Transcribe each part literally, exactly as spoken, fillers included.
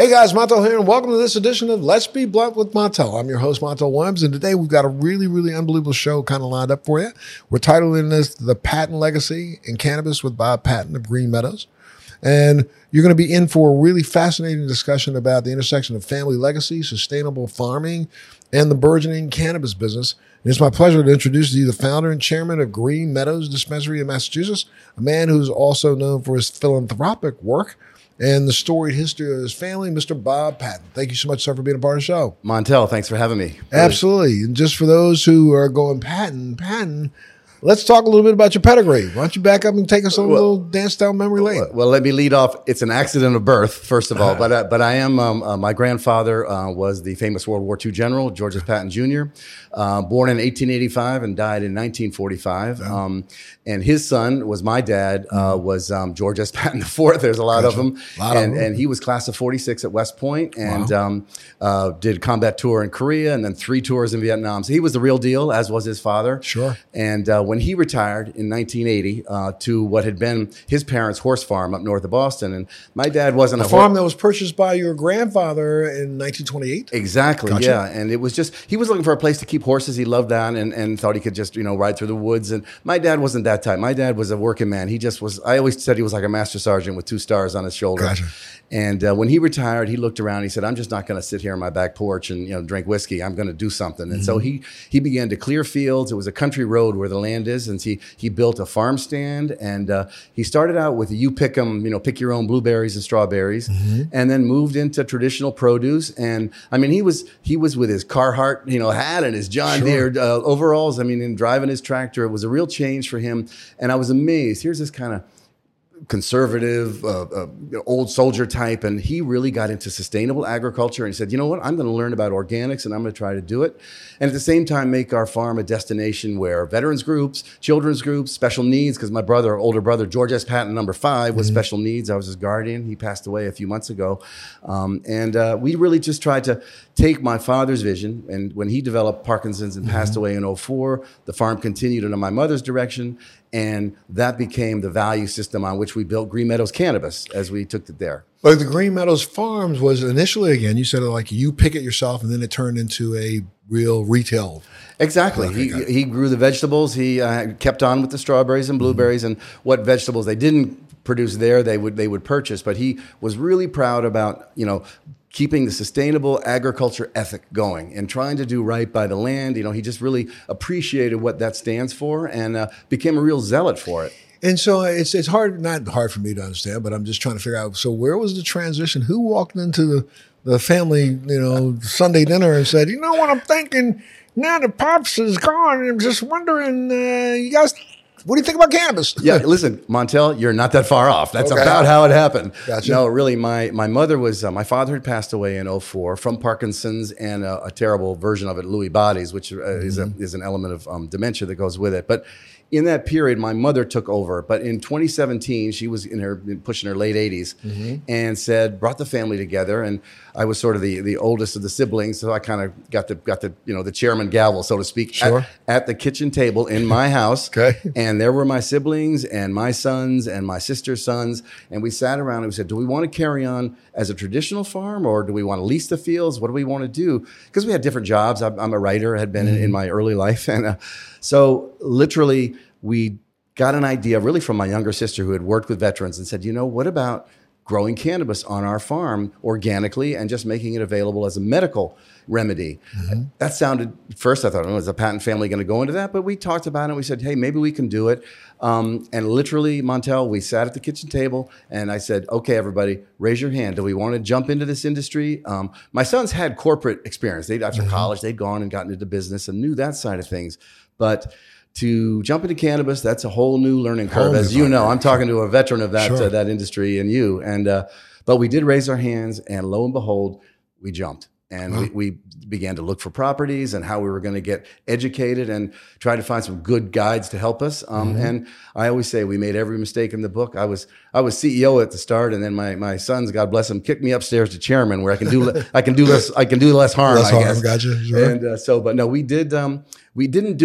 Hey guys, Montel here, and welcome to this edition of Let's Be Blunt with Montel. I'm your host, Montel Williams, and today we've got a really, really unbelievable show kind of lined up for you. We're titling this The Patton Legacy in Cannabis with Bob Patton of Green Meadows. And you're going to be in for a really fascinating discussion about the intersection of family legacy, sustainable farming, and the burgeoning cannabis business. And it's my pleasure to introduce to you the founder and chairman of Green Meadows Dispensary in Massachusetts, a man who's also known for his philanthropic work and the storied history of his family, Mister Bob Patton. Thank you so much, sir, for being a part of the show. Montel, thanks for having me. Really. Absolutely. And just for those who are going, Patton, Patton, let's talk a little bit about your pedigree. Why don't you back up and take us on a little dance down memory lane? Well, let me lead off. It's an accident of birth, first of all, but uh, but I am, um, uh, my grandfather uh, was the famous World War Two general, Georges Patton Junior, uh, born in eighteen eighty-five and died in nineteen forty-five. Yeah. Um, and his son was my dad, uh, was um, George S. Patton the fourth. There's a lot gotcha. of them. Lot and, of them. And he was class of forty-six at West Point and wow. um, uh, did a combat tour in Korea and then three tours in Vietnam. So he was the real deal, as was his father. Sure. And uh, when he retired in nineteen eighty uh, to what had been his parents' horse farm up north of Boston. And my dad wasn't a, a farm that was purchased by your grandfather in nineteen twenty-eight? Exactly, gotcha. yeah. And it was just, he was looking for a place to keep horses. He loved that and, and thought he could just, you know, ride through the woods. And my dad wasn't that type. My dad was a working man. He just was, I always said he was like a master sergeant with two stars on his shoulder. Gotcha. And uh, when he retired, he looked around. He said, I'm just not going to sit here on my back porch and, you know, drink whiskey. I'm going to do something. And mm-hmm. so he he began to clear fields. It was a country road where the land is. And he, he built a farm stand. And uh, he started out with you pick 'em, you know, pick your own blueberries and strawberries, mm-hmm. and then moved into traditional produce. And I mean, he was he was with his Carhartt, you know, hat and his John sure. Deere uh, overalls. I mean, in driving his tractor, it was a real change for him. And I was amazed. Here's this kind of conservative, uh, uh, old soldier type. And he really got into sustainable agriculture and he said, you know what, I'm going to learn about organics and I'm going to try to do it. And at the same time, make our farm a destination where veterans groups, children's groups, special needs, because my brother, older brother, George S. Patton, number five, was mm-hmm. special needs. I was his guardian. He passed away a few months ago. Um, and uh, we really just tried to take my father's vision. And when he developed Parkinson's and mm-hmm. passed away in oh four, the farm continued under my mother's direction. And that became the value system on which we built Green Meadows Cannabis as we took it there. But the Green Meadows Farms was initially, again, you said like you pick it yourself and then it turned into a real retail. Exactly. Okay, he he grew the vegetables. He uh, kept on with the strawberries and blueberries mm-hmm. and what vegetables they didn't produce there, they would they would purchase. But he was really proud about, you know, keeping the sustainable agriculture ethic going and trying to do right by the land. You know, he just really appreciated what that stands for and uh, became a real zealot for it. And so it's it's hard, not hard for me to understand, but I'm just trying to figure out, so where was the transition? Who walked into the, the family, you know, Sunday dinner and said, you know what I'm thinking? Now that Pops is gone, I'm just wondering, uh, you guys, what do you think about cannabis? Yeah, listen, Montel, you're not that far off. That's okay. about how it happened. Gotcha. No, really, my my mother was, uh, my father had passed away in oh four from Parkinson's and a, a terrible version of it, Lewy bodies, which uh, mm-hmm. is, a, is an element of um, dementia that goes with it. But in that period, my mother took over. But in twenty seventeen, she was in her pushing her late eighties mm-hmm. and said, brought the family together. And I was sort of the, the oldest of the siblings, so I kind of got the got the you know the chairman gavel, so to speak, sure. at, at the kitchen table in my house. Okay. And there were my siblings and my sons and my sister's sons, and we sat around and we said, do we want to carry on as a traditional farm or do we want to lease the fields? What do we want to do? Because we had different jobs. I'm, I'm a writer, had been mm-hmm. in, in my early life, and uh, so literally we got an idea really from my younger sister who had worked with veterans and said, you know, what about growing cannabis on our farm organically and just making it available as a medical remedy? Mm-hmm. That sounded, first I thought, oh, is the Patton family going to go into that? But we talked about it and we said, hey, maybe we can do it. Um, and literally, Montel, we sat at the kitchen table and I said, okay, everybody, raise your hand. Do we want to jump into this industry? Um, my sons had corporate experience. They'd, after mm-hmm. college, they'd gone and gotten into business and knew that side of things. But to jump into cannabis, that's a whole new learning curve, as you know. I'm talking to a veteran of that sure. uh, that industry and you. And uh, but we did raise our hands, and lo and behold, we jumped. And wow. we, we began to look for properties and how we were going to get educated and try to find some good guides to help us. Um, mm-hmm. And I always say we made every mistake in the book. I was I was C E O at the start, and then my my sons, God bless them, kicked me upstairs to chairman, where I can do I can do less I can do less harm. Less I harm, guess. gotcha. Sure. And uh, so, but no, we did um, we didn't do it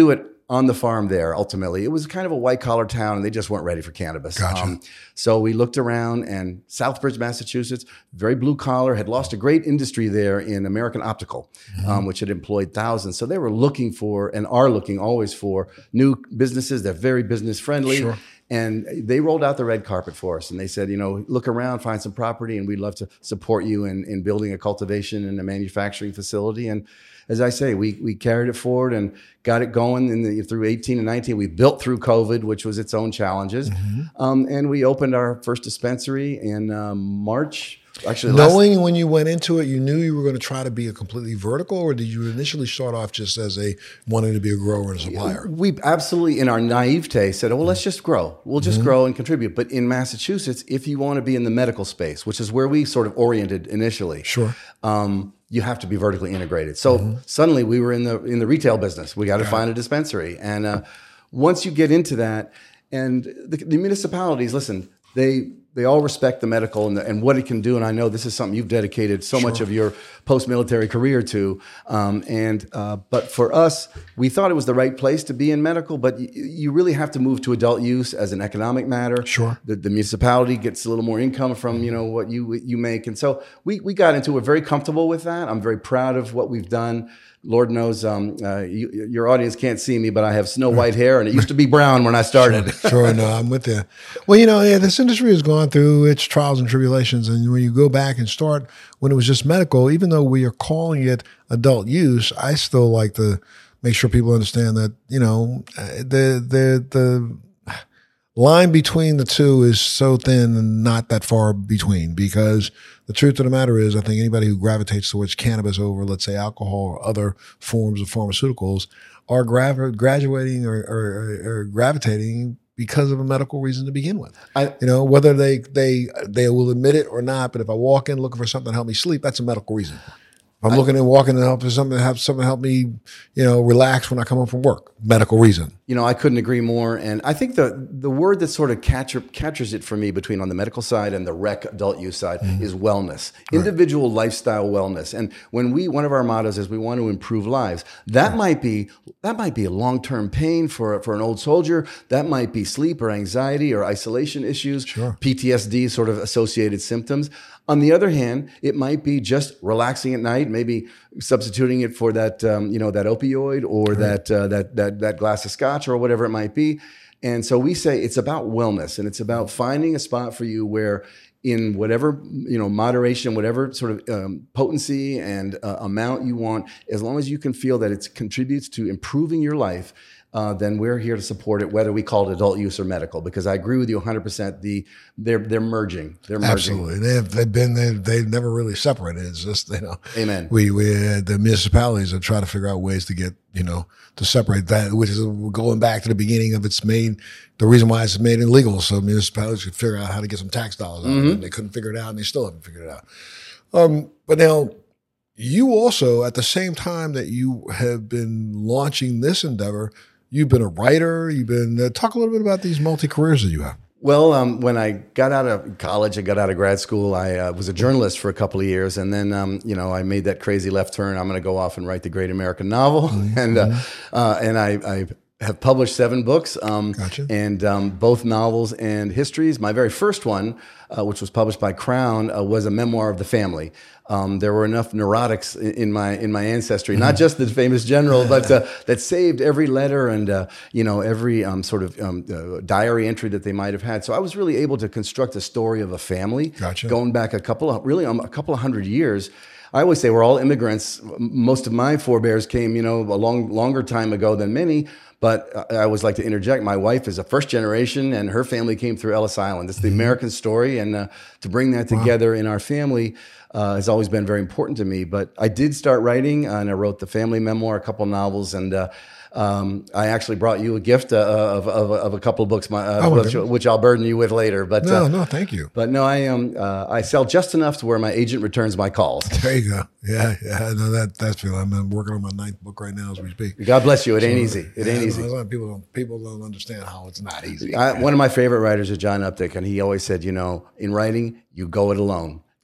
on the farm there. Ultimately, it was kind of a white collar town, and they just weren't ready for cannabis. Gotcha. Um, so we looked around, and Southbridge, Massachusetts, very blue collar, had lost a great industry there in American Optical, mm-hmm. um, which had employed thousands. So they were looking for, and are looking always for, new businesses. They're very business friendly. Sure. And they rolled out the red carpet for us. And they said, you know, look around, find some property, and we'd love to support you in, in building a cultivation and a manufacturing facility. And as I say, we we carried it forward and got it going in the, through eighteen and nineteen. We built through COVID, which was its own challenges. Mm-hmm. Um, and we opened our first dispensary in um, March. Actually, knowing last, when you went into it, you knew you were going to try to be a completely vertical, or did you initially start off just as a wanting to be a grower and a supplier? We absolutely, in our naivete, said, oh, well, let's just grow. We'll just mm-hmm. grow and contribute. But in Massachusetts, if you want to be in the medical space, which is where we sort of oriented initially, sure, um, you have to be vertically integrated. So mm-hmm. suddenly we were in the in the retail business. We got to find a dispensary, and uh, once you get into that, and the, the municipalities, listen, they. They all respect the medical and, the, and what it can do. And I know this is something you've dedicated so sure. much of your post-military career to. Um, and uh, but for us, we thought it was the right place to be in medical, but y- you really have to move to adult use as an economic matter. Sure. The, the municipality gets a little more income from, you know, what you you make. And so we, we got into it. We're very comfortable with that. I'm very proud of what we've done. Lord knows um, uh, you, your audience can't see me, but I have snow white hair, and it used to be brown when I started. Sure, sure, no, I'm with you. Well, you know, yeah, this industry has gone through its trials and tribulations, and when you go back and start when it was just medical, even though we are calling it adult use, I still like to make sure people understand that, you know, the the the line between the two is so thin and not that far between, because the truth of the matter is, I think anybody who gravitates towards cannabis over, let's say, alcohol or other forms of pharmaceuticals are gra- graduating or, or, or gravitating because of a medical reason to begin with. I, you know, whether they, they, they will admit it or not, but if I walk in looking for something to help me sleep, that's a medical reason. I'm I, looking and walking and help for something to have something to help me, you know, relax when I come home from work. Medical reason. You know, I couldn't agree more. And I think the the word that sort of capture, captures it for me between on the medical side and the rec adult use side mm-hmm. is wellness, right. Individual lifestyle wellness. And when we, one of our mottos is we want to improve lives. That right. might be that might be a long term pain for for an old soldier. That might be sleep or anxiety or isolation issues, sure. P T S D sort of associated symptoms. On the other hand, it might be just relaxing at night, maybe substituting it for that, um, you know, that opioid or right. that, uh, that that that glass of scotch or whatever it might be. And so we say it's about wellness, and it's about finding a spot for you where, in whatever, you know, moderation, whatever sort of um, potency and uh, amount you want, as long as you can feel that it contributes to improving your life. Uh, then we're here to support it, whether we call it adult use or medical. Because I agree with you one hundred percent. The they're they're merging. They're merging. Absolutely. They've they've been they they've never really separated. It's just, you know. Amen. We we uh, the municipalities are trying to figure out ways to get, you know, to separate that, which is going back to the beginning of its made. The reason why it's made illegal, so municipalities could figure out how to get some tax dollars out mm-hmm. of it. And they couldn't figure it out, and they still haven't figured it out. Um, but now, you also, at the same time that you have been launching this endeavor, you've been a writer. You've been uh, talk a little bit about these multi careers that you have. Well, um, when I got out of college, I got out of grad school. I uh, was a journalist for a couple of years, and then um, you know I made that crazy left turn. I'm going to go off and write the Great American Novel, mm-hmm. and uh, uh, and I, I have published seven books, um, gotcha. and um, both novels and histories. My very first one, uh, which was published by Crown, uh, was a memoir of the family. Um, there were enough neurotics in, in my in my ancestry, not just the famous general, but uh, that saved every letter and uh, you know every um, sort of um, uh, diary entry that they might have had. So I was really able to construct a story of a family, gotcha. going back a couple of really um, a couple of hundred years. I always say we're all immigrants. Most of my forebears came, you know, a long longer time ago than many. But I always like to interject. My wife is a first generation, and her family came through Ellis Island. It's the mm-hmm. American story, and uh, to bring that together wow. in our family uh, has always been very important to me. But I did start writing, uh, and I wrote the family memoir, a couple novels, and uh, um, I actually brought you a gift uh, of, of of a couple of books, my, uh, oh, which, which I'll burden you with later. But no, uh, no, thank you. But no, I um uh, I sell just enough to where my agent returns my calls. There you go. Yeah, yeah. No, that that's real. I'm working on my ninth book right now as we speak. God bless you. It ain't so, easy. It yeah, ain't easy. People don't people don't understand how it's not easy. I, one of my favorite writers is John Updike, and he always said, you know, in writing, you go it alone.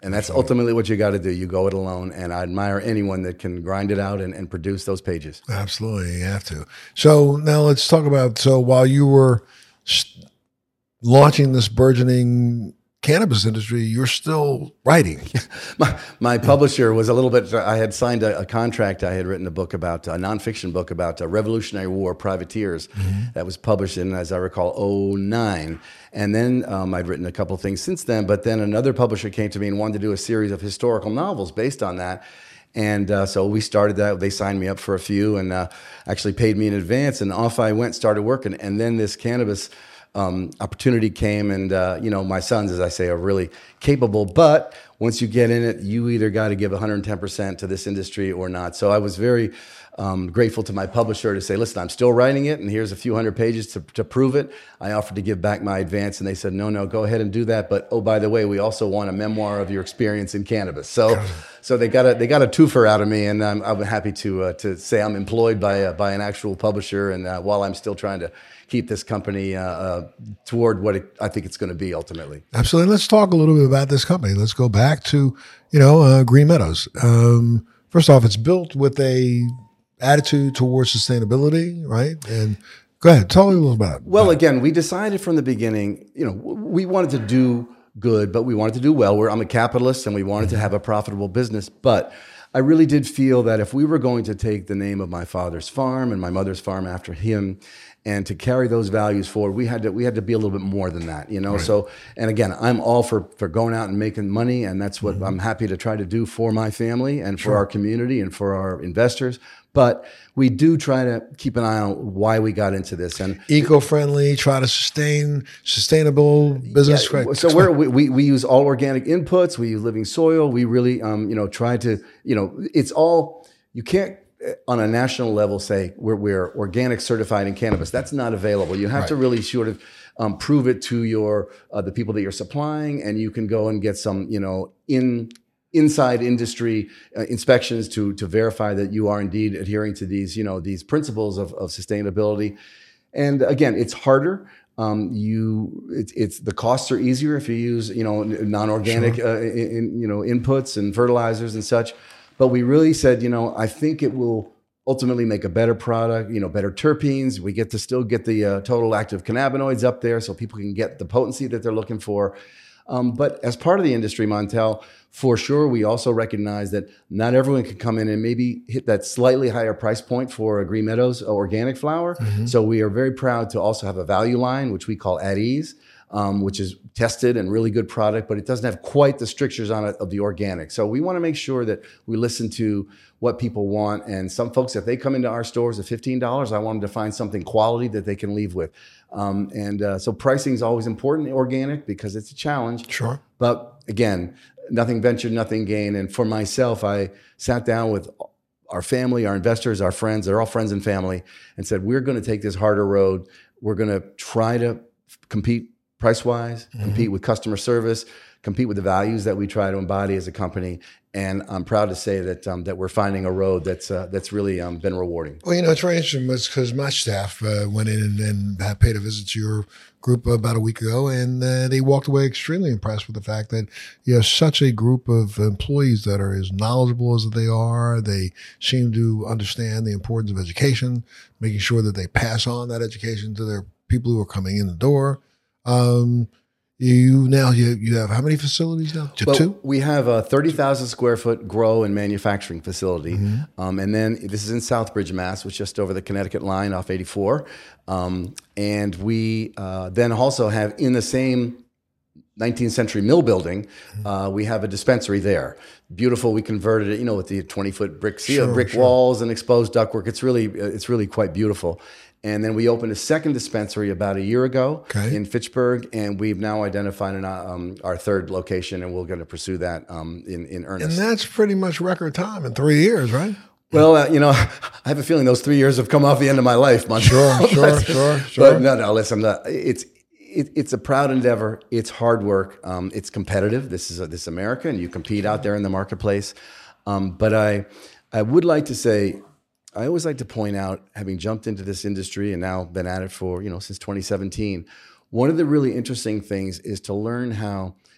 And that's ultimately what you got to do. You go it alone. And I admire anyone that can grind it out and, and produce those pages. Absolutely. You have to. So now let's talk about, so while you were st- launching this burgeoning cannabis industry, you're still writing. my, my publisher was a little bit, I had signed a, a contract. I had written a book about, a nonfiction book about a Revolutionary War privateers mm-hmm. that was published in, as I recall, oh nine. And then um, I'd written a couple of things since then, but then another publisher came to me and wanted to do a series of historical novels based on that. And uh, so we started that. They signed me up for a few and uh, actually paid me in advance. And off I went, started working. And then this cannabis Um, opportunity came, and uh, you know, my sons, as I say, are really capable. But once you get in it, you either got to give one hundred ten percent to this industry or not. So I was very um, grateful to my publisher to say, "Listen, I'm still writing it, and here's a few hundred pages to, to prove it." I offered to give back my advance, and they said, "No, no, go ahead and do that. But oh, by the way, we also want a memoir of your experience in cannabis." So, so they got a they got a twofer out of me, and I'm, I'm happy to uh, to say I'm employed by uh, by an actual publisher, and uh, while I'm still trying to keep this company uh, uh, toward what it, I think it's going to be ultimately. Absolutely. Let's talk a little bit about this company. Let's go back to, you know, uh, Green Meadows. Um, first off, it's built with a attitude towards sustainability, right? And go ahead, tell me a little about it. Well, again, we decided from the beginning, you know, we wanted to do good, but we wanted to do well. We're, I'm a capitalist, and we wanted mm-hmm. to have a profitable business, but I really did feel that if we were going to take the name of my father's farm and my mother's farm after him, and to carry those values forward, we had to we had to be a little bit more than that, you know. Right. So, and again, I'm all for for going out and making money, and that's what mm-hmm. I'm happy to try to do for my family and for sure. our community and for our investors. But we do try to keep an eye on why we got into this, and eco-friendly, try to sustain sustainable business. Yeah, so we're, we we we use all organic inputs. We use living soil. We really um you know try to you know it's all you can't. On a national level, say we're, we're organic certified in cannabis. That's not available. You have right. to really sort of um, prove it to your uh, the people that you're supplying, and you can go and get some, you know, in inside industry uh, inspections to to verify that you are indeed adhering to these, you know, these principles of, of sustainability. And again, it's harder. Um, you, it's, it's the costs are easier if you use, you know, non-organic, sure. uh, in, you know, inputs and fertilizers and such. But we really said, you know, I think it will ultimately make a better product, you know, better terpenes. We get to still get the uh, total active cannabinoids up there so people can get the potency that they're looking for. Um, but as part of the industry, Montel, for sure, we also recognize that not everyone can come in and maybe hit that slightly higher price point for a Green Meadows organic flower. Mm-hmm. So we are very proud to also have a value line, which we call At Ease. Um, which is tested and really good product, but it doesn't have quite the strictures on it of the organic. So we want to make sure that we listen to what people want. And some folks, if they come into our stores at fifteen dollars, I want them to find something quality that they can leave with. Um, and uh, so pricing is always important in organic because it's a challenge. Sure. But again, nothing ventured, nothing gained. And for myself, I sat down with our family, our investors, our friends, they're all friends and family, and said, we're going to take this harder road. We're going to try to compete price-wise, mm-hmm. compete with customer service, compete with the values that we try to embody as a company. And I'm proud to say that um, that we're finding a road that's uh, that's really um, been rewarding. Well, you know, it's very interesting because my staff uh, went in and, and had paid a visit to your group about a week ago, and uh, they walked away extremely impressed with the fact that you have such a group of employees that are as knowledgeable as they are. They seem to understand the importance of education, making sure that they pass on that education to their people who are coming in the door. Um, you now you you have how many facilities now? Well, two? We have a thirty thousand square foot grow and manufacturing facility, mm-hmm. um, and then this is in Southbridge, Mass, which is just over the Connecticut line off eighty-four. Um, and we uh, then also have in the same nineteenth century mill building, uh, we have a dispensary there. Beautiful. We converted it, you know, with the twenty foot brick seal, sure, brick sure. walls and exposed ductwork. It's really it's really quite beautiful. And then we opened a second dispensary about a year ago okay. in Fitchburg, and we've now identified an, um, our third location, and we're going to pursue that um, in, in earnest. And that's pretty much record time in three years, right? Well, uh, you know, I have a feeling those three years have come off the end of my life. Montel. Sure, sure, but, sure, sure. But no, no, listen, uh, it's it, it's a proud endeavor. It's hard work. Um, it's competitive. This is a, this is America, and you compete out there in the marketplace. Um, but I, I would like to say, I always like to point out, having jumped into this industry and now been at it for, you know, since twenty seventeen, one of the really interesting things is to learn how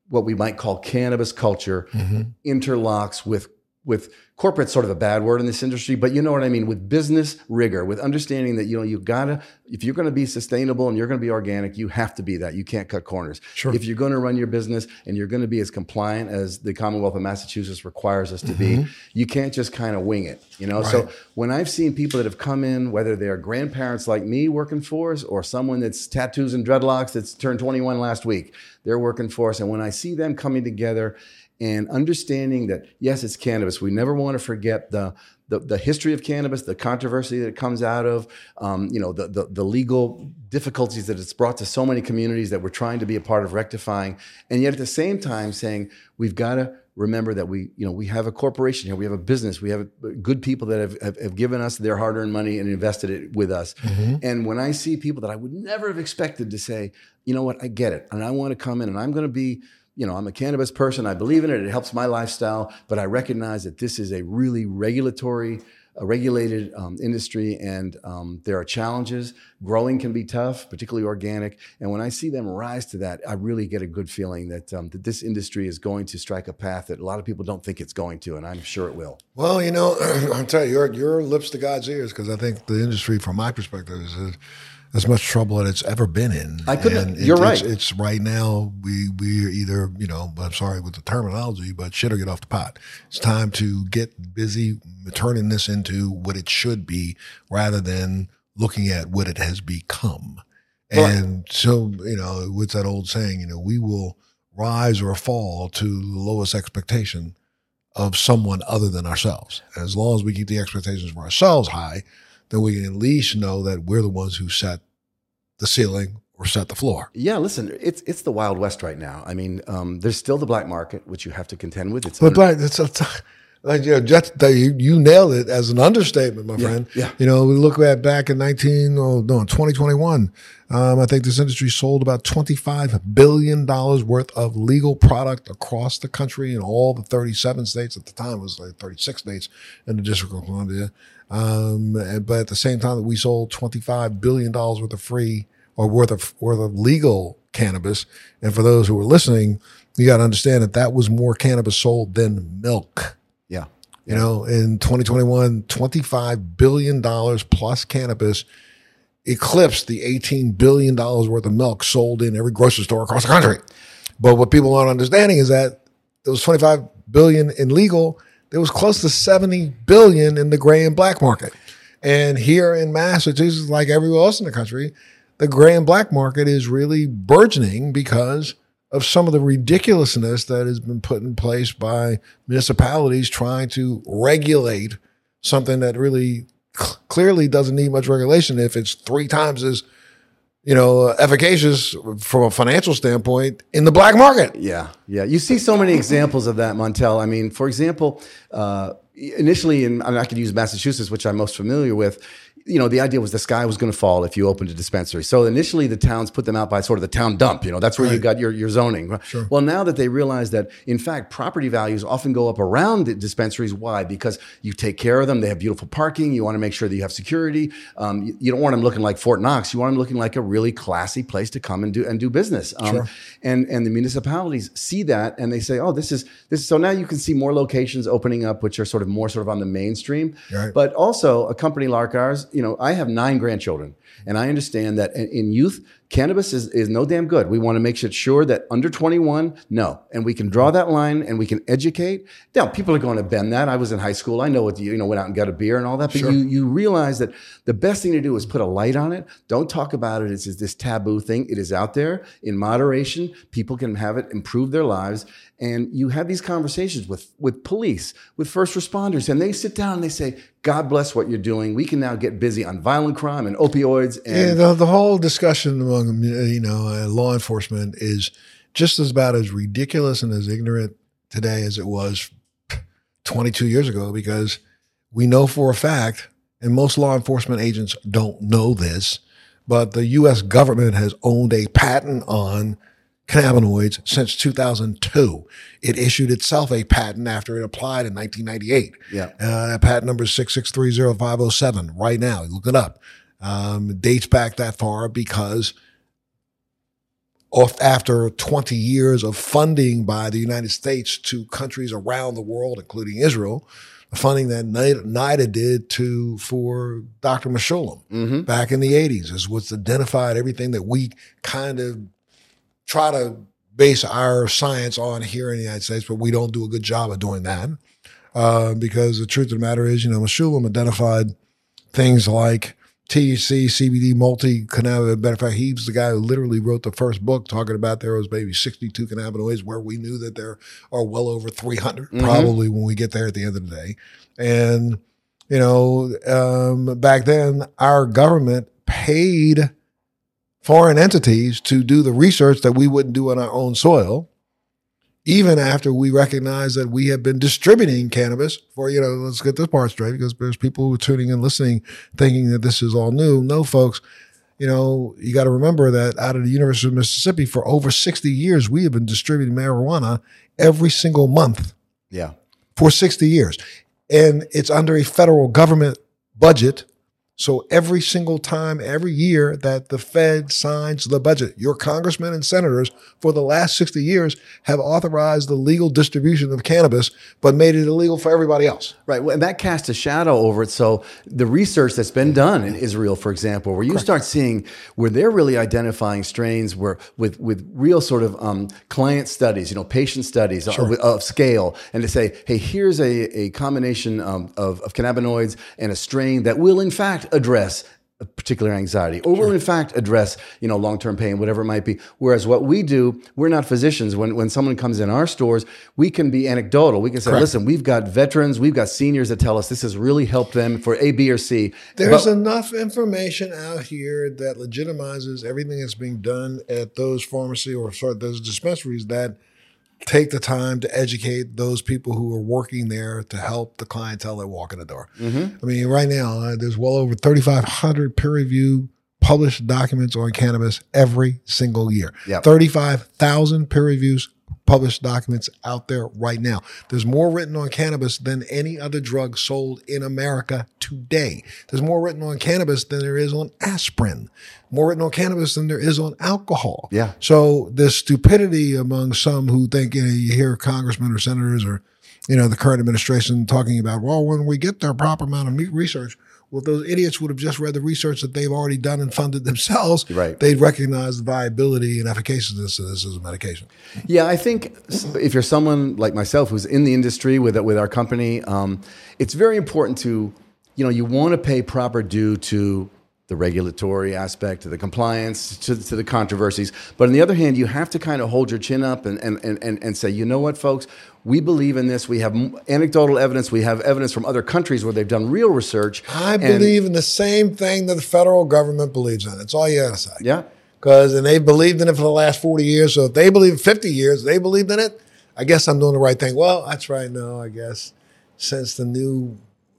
what we might call cannabis culture mm-hmm. interlocks with with corporate's sort of a bad word in this industry, but you know what I mean, with business rigor, with understanding that, you know, you gotta, if you're going to be sustainable and you're going to be organic, you have to be that. You can't cut corners. Sure. If you're going to run your business and you're going to be as compliant as the Commonwealth of Massachusetts requires us to mm-hmm. be, you can't just kind of wing it, you know? Right. So when I've seen people that have come in, whether they're grandparents like me working for us or someone that's tattoos and dreadlocks that's turned twenty-one last week, they're working for us. And when I see them coming together and understanding that, yes, it's cannabis. We never want to forget the, the the history of cannabis, the controversy that it comes out of, um, you know, the, the the legal difficulties that it's brought to so many communities that we're trying to be a part of rectifying, and yet at the same time saying we've got to remember that we, you know, we have a corporation here, we have a business, we have good people that have have, have given us their hard-earned money and invested it with us. Mm-hmm. And when I see people that I would never have expected to say, you know what, I get it, and I want to come in, and I'm going to be. You know, I'm a cannabis person. I believe in it. It helps my lifestyle. But I recognize that this is a really regulatory, a regulated um, industry, and um, there are challenges. Growing can be tough, particularly organic. And when I see them rise to that, I really get a good feeling that um, that this industry is going to strike a path that a lot of people don't think it's going to, and I'm sure it will. Well, you know, I'm telling you, your, your lips to God's ears, because I think the industry, from my perspective, is a, as much trouble as it's ever been in. I couldn't. And you're it, right. It's, it's right now. We we are either, you know, I'm sorry with the terminology, but shit or get off the pot. It's time to get busy turning this into what it should be, rather than looking at what it has become. Well, and so, you know, what's that old saying? You know, we will rise or fall to the lowest expectation of someone other than ourselves. And as long as we keep the expectations for ourselves high, then we can at least know that we're the ones who set the ceiling or set the floor. Yeah, listen, it's it's the Wild West right now. I mean, um, there's still the black market, which you have to contend with. It's but black, it's a, like you know, just, you, you nailed it as an understatement, my yeah, friend. Yeah. You know, we look at back in nineteen, oh no, twenty twenty-one. Um, I think this industry sold about twenty-five billion dollars worth of legal product across the country in all the thirty-seven states. At the time, it was like thirty-six states in the District of Columbia. Um, but at the same time that we sold twenty-five billion dollars worth of free or worth of, worth of legal cannabis. And for those who are listening, you got to understand that that was more cannabis sold than milk. Yeah. You know, in twenty twenty-one, twenty-five billion dollars plus cannabis eclipsed the eighteen billion dollars worth of milk sold in every grocery store across the country. But what people aren't understanding is that there was twenty-five billion dollars in legal. There was close to seventy billion dollars in the gray and black market. And here in Massachusetts, like everywhere else in the country, the gray and black market is really burgeoning because of some of the ridiculousness that has been put in place by municipalities trying to regulate something that really cl- clearly doesn't need much regulation if it's three times as, you know, efficacious from a financial standpoint in the black market. Yeah, yeah. You see so many examples of that, Montel. I mean, for example, uh, initially, in, I mean, I could use Massachusetts, which I'm most familiar with. You know, the idea was the sky was going to fall if you opened a dispensary. So initially the towns put them out by sort of the town dump. You know, that's where right. you got your, your zoning. Sure. Well, now that they realize that, in fact, property values often go up around the dispensaries. Why? Because you take care of them. They have beautiful parking. You want to make sure that you have security. Um, you, you don't want them looking like Fort Knox. You want them looking like a really classy place to come and do and do business. Um, sure. And and the municipalities see that and they say, oh, this is this. So now you can see more locations opening up, which are sort of more sort of on the mainstream. Right. But also a company like ours, you know, I have nine grandchildren. And I understand that in youth, cannabis is, is no damn good. We want to make sure that under twenty-one, no. And we can draw that line and we can educate. Now, people are going to bend that. I was in high school. I know what you, you know, went out and got a beer and all that. But sure. you, you realize that the best thing to do is put a light on it. Don't talk about it as this taboo thing. It is out there in moderation. People can have it improve their lives. And you have these conversations with, with police, with first responders, and they sit down and they say, God bless what you're doing. We can now get busy on violent crime and opioids. And yeah, the, the whole discussion among, you know, uh, law enforcement is just as about as ridiculous and as ignorant today as it was twenty-two years ago, because we know for a fact, and most law enforcement agents don't know this, but the U S government has owned a patent on cannabinoids since two thousand two. It issued itself a patent after it applied in nineteen ninety-eight. Yeah. Uh, patent number is six six three zero five zero seven right now. Look it up. Um, it dates back that far because off after twenty years of funding by the United States to countries around the world, including Israel, the funding that NIDA did to for Doctor Mechoulam mm-hmm. back in the eighties is what's identified everything that we kind of try to base our science on here in the United States, but we don't do a good job of doing that. Uh, because the truth of the matter is, you know, Mechoulam identified things like T H C, C B D, multi-cannabinoid. Matter of fact, he was the guy who literally wrote the first book talking about there was maybe sixty-two cannabinoids, where we knew that there are well over three hundred mm-hmm. probably when we get there at the end of the day. And, you know, um, back then, our government paid foreign entities to do the research that we wouldn't do on our own soil, even after we recognized that we have been distributing cannabis for, you know, let's get this part straight, because there's people who are tuning in, listening, thinking that this is all new. No, folks, you know, you got to remember that out of the University of Mississippi for over sixty years, we have been distributing marijuana every single month. Yeah. For sixty years. And it's under a federal government budget. So every single time, every year that the Fed signs the budget, your congressmen and senators for the last sixty years have authorized the legal distribution of cannabis, but made it illegal for everybody else. Right. Well, and that casts a shadow over it. So the research that's been done in Israel, for example, where you Correct. Start seeing where they're really identifying strains where with, with real sort of um, client studies, you know, patient studies sure. of, of scale, and to say, hey, here's a, a combination um, of, of cannabinoids and a strain that will, in fact, address a particular anxiety, or will in fact address, you know, long-term pain, whatever it might be. Whereas what we do, we're not physicians. When when someone comes in our stores, we can be anecdotal. We can say, Correct. Listen, we've got veterans, we've got seniors that tell us this has really helped them for A, B, or C. There's but, enough information out here that legitimizes everything that's being done at those pharmacy or sorry, those dispensaries that take the time to educate those people who are working there to help the clientele that walk in the door. Mm-hmm. I mean, right now, uh, there's well over thirty-five hundred peer-reviewed published documents on cannabis every single year. Yep. thirty-five thousand peer reviews published documents out there right now. There's more written on cannabis than any other drug sold in America today. There's more written on cannabis than there is on aspirin. More written on cannabis than there is on alcohol. Yeah. So the stupidity among some who think, you know, you hear congressmen or senators or, you know, the current administration talking about, well, when we get their proper amount of research, well, those idiots would have just read the research that they've already done and funded themselves. Right. They'd recognize the viability and efficaciousness of this as a medication. Yeah, I think if you're someone like myself who's in the industry with with our company, um, it's very important to, you know, you want to pay proper due to the regulatory aspect, to the compliance, to, to the controversies. But on the other hand, you have to kind of hold your chin up and, and, and, and say, you know what, folks, we believe in this. We have anecdotal evidence. We have evidence from other countries where they've done real research. I believe in the same thing that the federal government believes in. That's all you got to say. Yeah. Because, and they've believed in it for the last forty years. So if they believe in fifty years, they believed in it, I guess I'm doing the right thing. Well, that's right. No, I guess since the new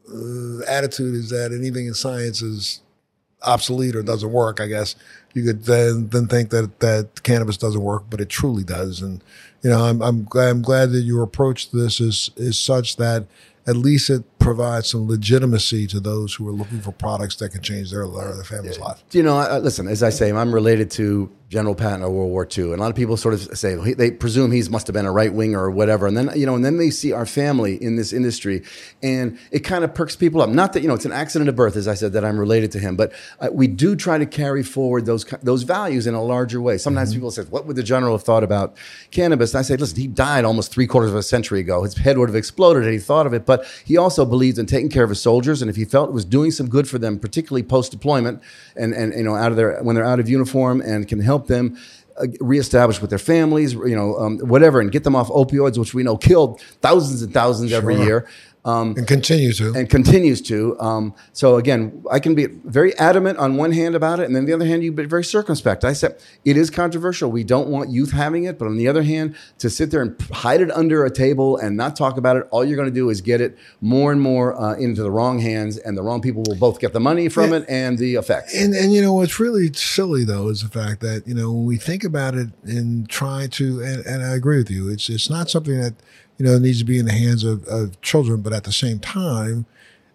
uh, attitude is that anything in science is obsolete or doesn't work, I guess you could then then think that that cannabis doesn't work, but it truly does. And you know, I'm I'm glad, I'm glad that your approach to this is is such that at least it provides some legitimacy to those who are looking for products that can change their their family's life. You know, I, listen, as I say, I'm related to General Patton of World War Two, and a lot of people sort of say they presume he must have been a right winger or whatever, and then you know, and then they see our family in this industry, and it kind of perks people up. Not that you know it's an accident of birth, as I said, that I'm related to him, but uh, we do try to carry forward those those values in a larger way. Sometimes mm-hmm. people say, "What would the general have thought about cannabis?" And I say, "Listen, he died almost three quarters of a century ago. His head would have exploded had he thought of it, but he also believed in taking care of his soldiers, and if he felt it was doing some good for them, particularly post deployment, and and you know out of their when they're out of uniform, and can help them uh, reestablish with their families, you know, um, whatever, and get them off opioids, which we know killed thousands and thousands sure. every year." Um, and continues to. And continues to. Um, so again, I can be very adamant on one hand about it, and then the other hand, you be very circumspect. I said, it is controversial. We don't want youth having it, but on the other hand, to sit there and hide it under a table and not talk about it, all you're going to do is get it more and more uh, into the wrong hands, and the wrong people will both get the money from yeah. it and the effects. And, and, you know, what's really silly, though, is the fact that, you know, when we think about it and try to, and, and I agree with you, it's it's not something that, you know, it needs to be in the hands of, of children, but at the same time,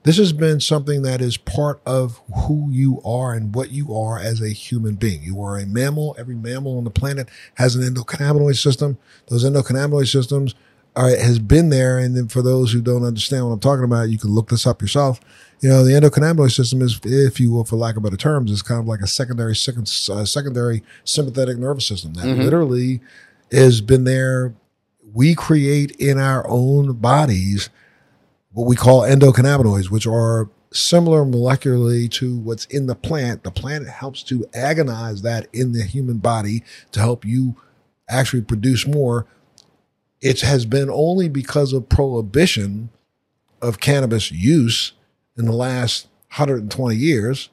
This has been something that is part of who you are and what you are as a human being. You are a mammal. Every mammal on the planet has an endocannabinoid system. Those endocannabinoid systems are, has been there. And then for those who don't understand what I'm talking about, you can look this up yourself. You know, the endocannabinoid system is, if you will, for lack of better terms, is kind of like a secondary second, uh, secondary sympathetic nervous system that mm-hmm. literally has been there. We create in our own bodies what we call endocannabinoids, which are similar molecularly to what's in the plant. The plant helps to agonize that in the human body to help you actually produce more. It has been only because of prohibition of cannabis use in the last one hundred twenty years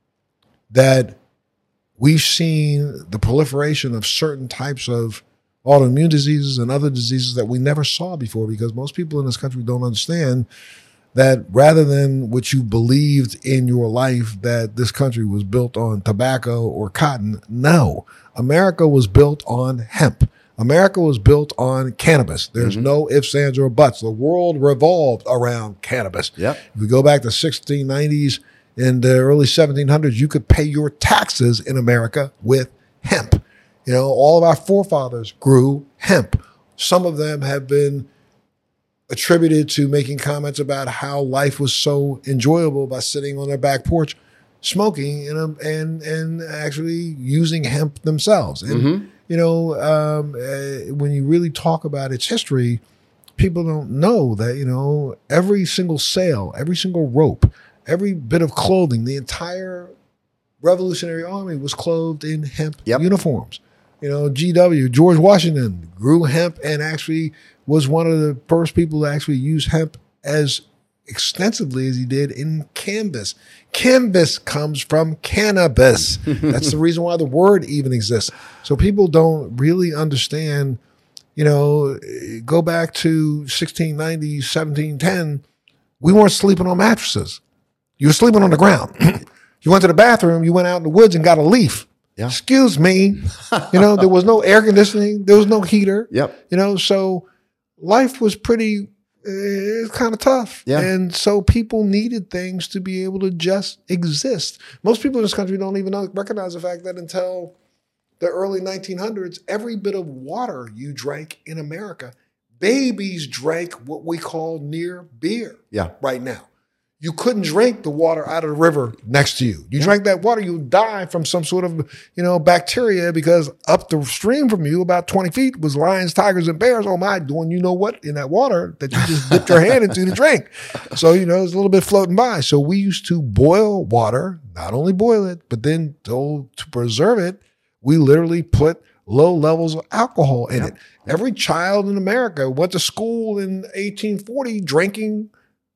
that we've seen the proliferation of certain types of autoimmune diseases and other diseases that we never saw before, because most people in this country don't understand that rather than what you believed in your life that this country was built on tobacco or cotton, no. America was built on hemp. America was built on cannabis. There's mm-hmm. no ifs, ands, or buts. The world revolved around cannabis. Yep. If we go back to sixteen nineties and the early seventeen hundreds, you could pay your taxes in America with hemp. You know, all of our forefathers grew hemp. Some of them have been attributed to making comments about how life was so enjoyable by sitting on their back porch, smoking and and and actually using hemp themselves. And mm-hmm. you know, um, uh, when you really talk about its history, people don't know that, you know, every single sail, every single rope, every bit of clothing, the entire Revolutionary Army was clothed in hemp yep. uniforms. You know, G W, George Washington, grew hemp and actually was one of the first people to actually use hemp as extensively as he did in canvas. Canvas comes from cannabis. That's the reason why the word even exists. So people don't really understand, you know, go back to sixteen ninety, seventeen ten, we weren't sleeping on mattresses. You were sleeping on the ground. You went to the bathroom, you went out in the woods and got a leaf. Yeah. Excuse me. You know, there was no air conditioning. There was no heater. Yep. You know, so life was pretty, uh, kind of tough. Yeah. And so people needed things to be able to just exist. Most people in this country don't even know, recognize the fact that until the early nineteen hundreds, every bit of water you drank in America, babies drank what we call near beer yeah. right now. You couldn't drink the water out of the river next to you. You yeah. drank that water, you would die from some sort of, you know, bacteria, because up the stream from you, about twenty feet, was lions, tigers, and bears. Oh my, doing you know what in that water that you just dipped your hand into to drink. So, you know, it's a little bit floating by. So we used to boil water, not only boil it, but then to, to preserve it, we literally put low levels of alcohol in yeah. it. Every child in America went to school in eighteen forty drinking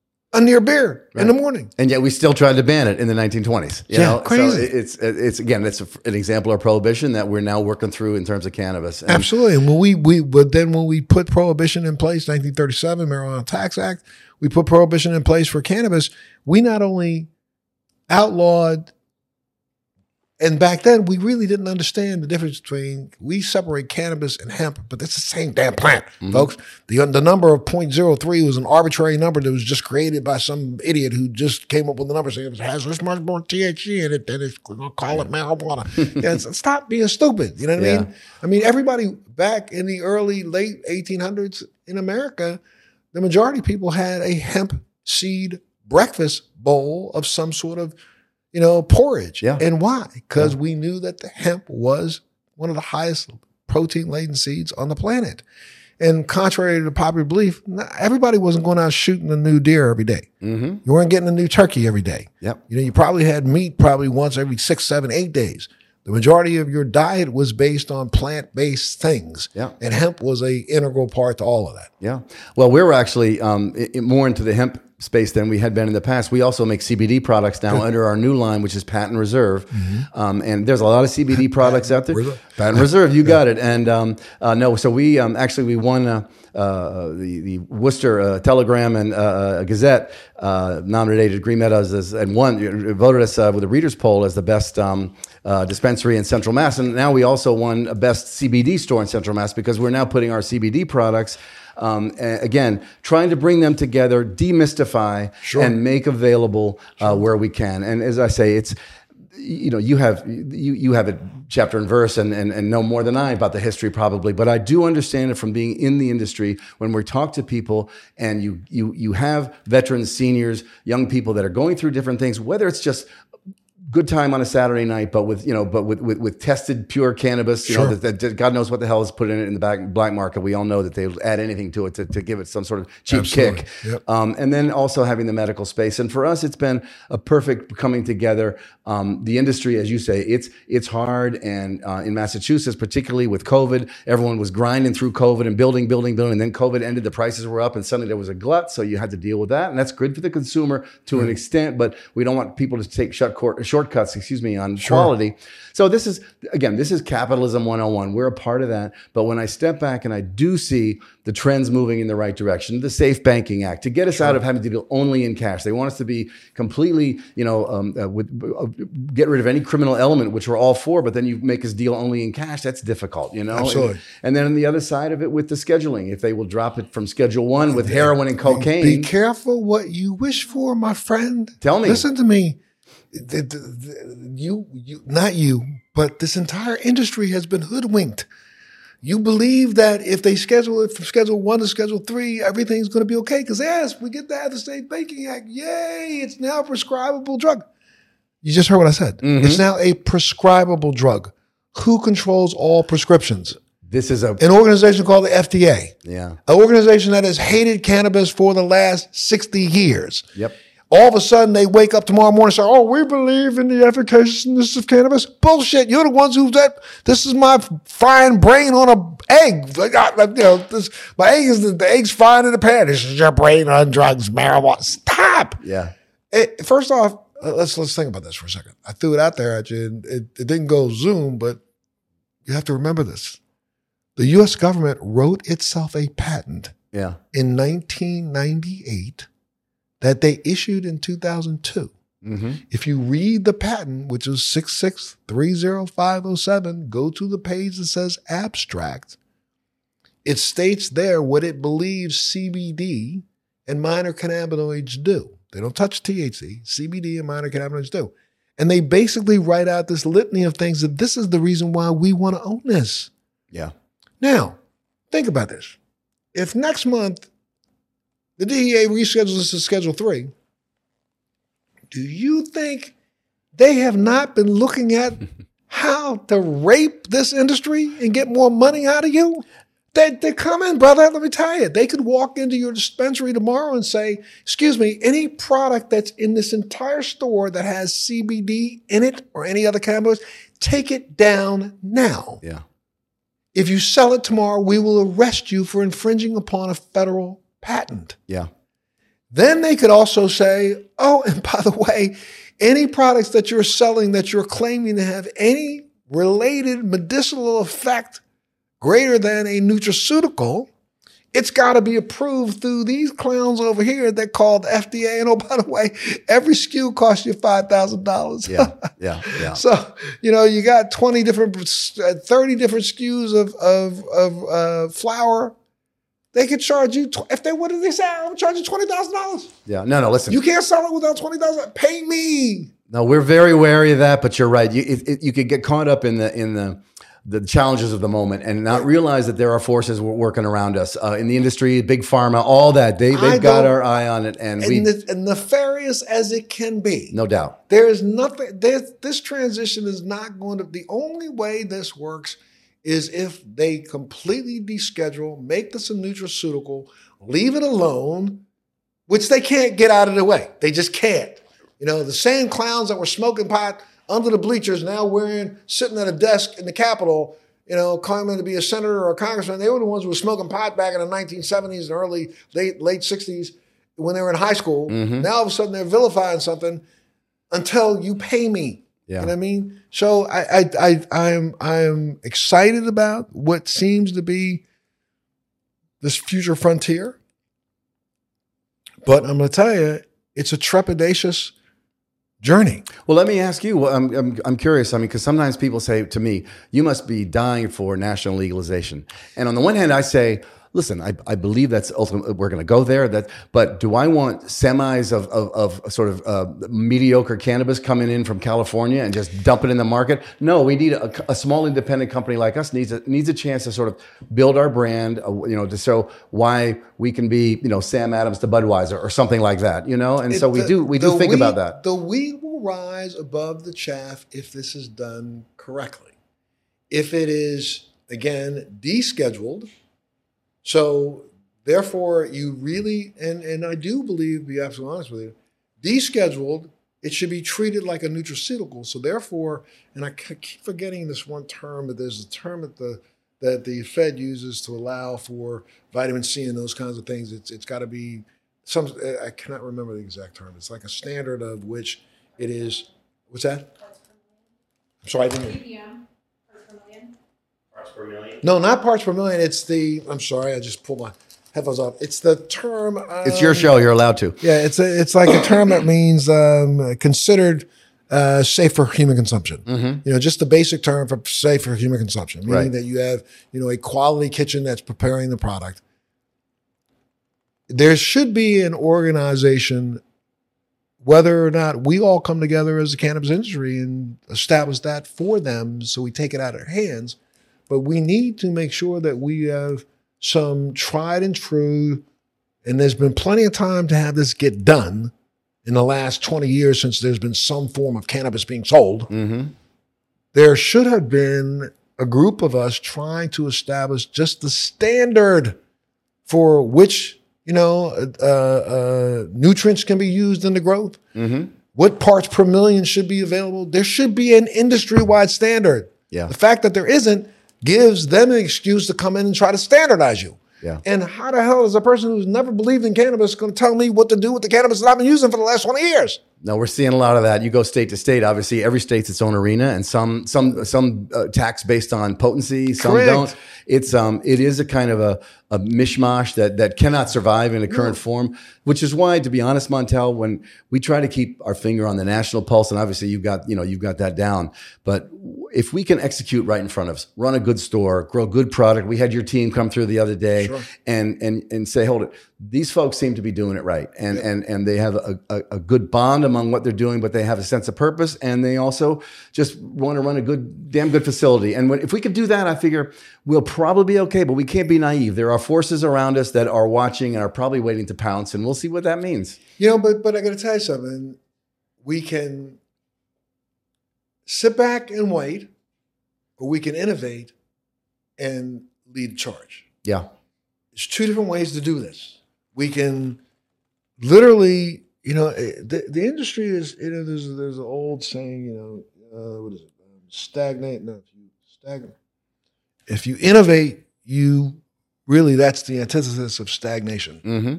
a near beer right. in the morning. And yet we still tried to ban it in the nineteen twenties. You yeah, know? crazy. So it's, it's again, it's an example of prohibition that we're now working through in terms of cannabis. And absolutely. And when we, we, but then when we put prohibition in place, nineteen thirty-seven Marijuana Tax Act, we put prohibition in place for cannabis. We not only outlawed, and back then we really didn't understand the difference between, we separate cannabis and hemp, but it's the same damn plant, mm-hmm. folks. The, the number of zero point zero three was an arbitrary number that was just created by some idiot who just came up with the number saying it has this much more T H C in it, then it's going to call it marijuana. Yeah, stop being stupid. You know what yeah. I mean? I mean, everybody back in the early, late eighteen hundreds in America, the majority of people had a hemp seed breakfast bowl of some sort of, you know, porridge. Yeah. And why? Because yeah. we knew that the hemp was one of the highest protein-laden seeds on the planet. And contrary to popular belief, everybody wasn't going out shooting a new deer every day. Mm-hmm. You weren't getting a new turkey every day. Yep. You know, you probably had meat probably once every six, seven, eight days. The majority of your diet was based on plant-based things. Yeah. And hemp was a integral part to all of that. Yeah. Well, we were actually um, it, more into the hemp space than we had been in the past. We also make C B D products now under our new line, which is Patent Reserve. Mm-hmm. Um, and there's a lot of C B D products out there. Reserve. Patent Reserve, you got it. And um, uh, no, so we um, actually, we won uh, uh, the, the Worcester uh, Telegram and uh, Gazette uh, nominated Green Meadows as, and won, voted us uh, with a reader's poll as the best um, uh, dispensary in Central Mass. And now we also won a best C B D store in Central Mass because we're now putting our C B D products Um, a- again, trying to bring them together, demystify, Sure. and make available uh, where we can. And as I say, it's, you know, you have you you have it chapter and verse and, and and know more than I about the history probably, but I do understand it from being in the industry. When we talk to people and you you you have veterans, seniors, young people that are going through different things, whether it's just good time on a Saturday night, but with, you know, but with, with, with tested pure cannabis, you Sure. know, that, that God knows what the hell is put in it in the back, black market. We all know that they add anything to it to, to give it some sort of cheap Absolutely. kick. Yep. Um, and then also having the medical space. And for us, it's been a perfect coming together. Um, the industry, as you say, it's, it's hard. And uh, in Massachusetts, particularly with COVID, everyone was grinding through COVID and building, building, building. And then COVID ended, the prices were up and suddenly there was a glut. So you had to deal with that. And that's good for the consumer to Right. an extent, but we don't want people to take short, shortcuts, excuse me, on Sure. quality. So this is, again, this is capitalism one oh one. We're a part of that. But when I step back and I do see the trends moving in the right direction, the Safe Banking Act, to get us out of having to deal only in cash. They want us to be completely, you know, um, uh, with, uh, get rid of any criminal element, which we're all for, but then you make us deal only in cash. That's difficult, you know? Absolutely. And, and then on the other side of it with the scheduling, if they will drop it from Schedule One with heroin and cocaine. Be careful what you wish for, my friend. Tell me. Listen to me. The- the- the- you, you, not you, but this entire industry has been hoodwinked. You believe that if they schedule it from Schedule One to Schedule Three, everything's going to be okay. Because yes, we get to have the Safe Banking Act. Yay! It's now a prescribable drug. You just heard what I said. Mhm. It's now a prescribable drug. Who controls all prescriptions? This is a, An organization called the F D A. yeah, An organization that has hated cannabis for the last sixty years. yep. All of a sudden, they wake up tomorrow morning and say, oh, we believe in the efficaciousness of cannabis. Bullshit. You're the ones who said, this is my frying brain on an egg. Like, I- I- you know, this, my egg is the, the egg's frying in the pan. This is your brain on drugs, marijuana. Stop. Yeah. It, first off, uh, let's let's think about this for a second. I threw it out there at you, and it, it didn't go Zoom, but you have to remember this. The U S government wrote itself a patent Yeah. in nineteen ninety-eight that they issued in two thousand two. Mm-hmm. If you read the patent, which is six six three zero five zero seven, go to the page that says abstract. It states there what it believes C B D and minor cannabinoids do. They don't touch T H C. C B D and minor cannabinoids do. And they basically write out this litany of things that this is the reason why we want to own this. Yeah. Now, think about this. If next month the D E A reschedules this to Schedule Three, do you think they have not been looking at how to rape this industry and get more money out of you? They, they're coming, brother. Let me tell you. They could walk into your dispensary tomorrow and say, excuse me, any product that's in this entire store that has C B D in it or any other cannabis, take it down now. Yeah. If you sell it tomorrow, we will arrest you for infringing upon a federal patent. Yeah. Then they could also say, oh, and by the way, any products that you're selling that you're claiming to have any related medicinal effect greater than a nutraceutical, it's got to be approved through these clowns over here that called the F D A. And oh, by the way, every S K U costs you five thousand dollars. Yeah. Yeah. Yeah. So, you know, you got twenty different, uh, thirty different S K Us of, of, of uh, flour. They could charge you, tw- if they, what did they say? I'm charging twenty thousand dollars. Yeah. No, no, listen. You can't sell it without twenty thousand dollars. Pay me. No, we're very wary of that, but you're right. You, it, it, you could get caught up in the, in the, the challenges of the moment and not realize that there are forces working around us uh, in the industry, big pharma, all that. They, I they've got don't- our eye on it. And, we, And, the, and nefarious as it can be. no doubt. There is nothing, there's, this transition is not going to, the only way this works is if they completely deschedule, make this a nutraceutical, leave it alone, which they can't get out of the way. They just can't. You know, the same clowns that were smoking pot under the bleachers now wearing, sitting at a desk in the Capitol, you know, claiming to be a senator or a congressman, they were the ones who were smoking pot back in the nineteen seventies and early, late, late sixties when they were in high school. Mhm. Now all of a sudden they're vilifying something until you pay me. Yeah. You know what I mean? So I, I, I, I'm, I'm excited about what seems to be this future frontier. But I'm going to tell you, it's a trepidatious journey. Well, let me ask you. well, I'm, I'm, I'm curious. I mean, because sometimes people say to me, you must be dying for national legalization. And on the one hand, I say, listen, I, I believe that's ultimately, we're going to go there. That, but do I want semis of, of, of sort of uh, mediocre cannabis coming in from California and just dump it in the market? No, we need a, a small independent company like us needs a, needs a chance to sort of build our brand, uh, you know, to show why we can be, you know, Sam Adams to Budweiser or something like that, you know? And It- so we the- do, we do the think wheat- about that. The wheat will rise above the chaff if this is done correctly. If it is, again, descheduled, so therefore you really, and, and I do believe, to be absolutely honest with you, descheduled, it should be treated like a nutraceutical. So therefore, and I keep forgetting this one term, but there's a term that the that the Fed uses to allow for vitamin C and those kinds of things. It's it's got to be some, I cannot remember the exact term. It's like a standard of which it is, what's that? I'm sorry, I didn't hear. P P M, parts per million. Parts per million. No, not parts per million. It's the, I'm sorry, I just pulled my headphones off. It's the term. Um, It's your show. You're allowed to. Yeah, it's a, it's like a term that means um, considered uh, safe for human consumption. Mm-hmm. You know, just the basic term for safe for human consumption, meaning Right. that you have, you know, a quality kitchen that's preparing the product. There should be an organization, whether or not we all come together as a cannabis industry and establish that for them so we take it out of their hands. But we need to make sure that we have some tried and true, and there's been plenty of time to have this get done in the last twenty years since there's been some form of cannabis being sold. Mm-hmm. There should have been a group of us trying to establish just the standard for which, you know, uh, uh, nutrients can be used in the growth. Mm-hmm. What parts per million should be available. There should be an industry-wide standard. Yeah. The fact that there isn't gives them an excuse to come in and try to standardize you. Yeah. And how the hell is a person who's never believed in cannabis going to tell me what to do with the cannabis that I've been using for the last twenty years? No, we're seeing a lot of that. You go state to state. Obviously, every state's its own arena, and some some some uh, tax based on potency, some Correct. don't. It's um it is a kind of a, a mishmash that that cannot survive in a current form. Which is why, to be honest, Montel, when we try to keep our finger on the national pulse, and obviously you've got you know you've got that down, but if we can execute right in front of us, run a good store, grow good product. We had your team come through the other day Sure. and and and say, hold it. These folks seem to be doing it right, and Yeah. and and they have a, a, a good bond among what they're doing, but they have a sense of purpose, and they also just want to run a good, damn good facility. And when, if we could do that, I figure we'll probably be okay. But we can't be naive. There are forces around us that are watching and are probably waiting to pounce, and we'll see what that means. You know, but but I got to tell you something. We can sit back and wait, or we can innovate and lead the charge. Yeah, There's two different ways to do this. We can literally, you know, eh, the, the industry is, you know, there's, there's an old saying, you know, uh, what is it? Um, stagnate. No, if you stagnate. If you innovate, you really, that's the antithesis of stagnation. mm-hmm.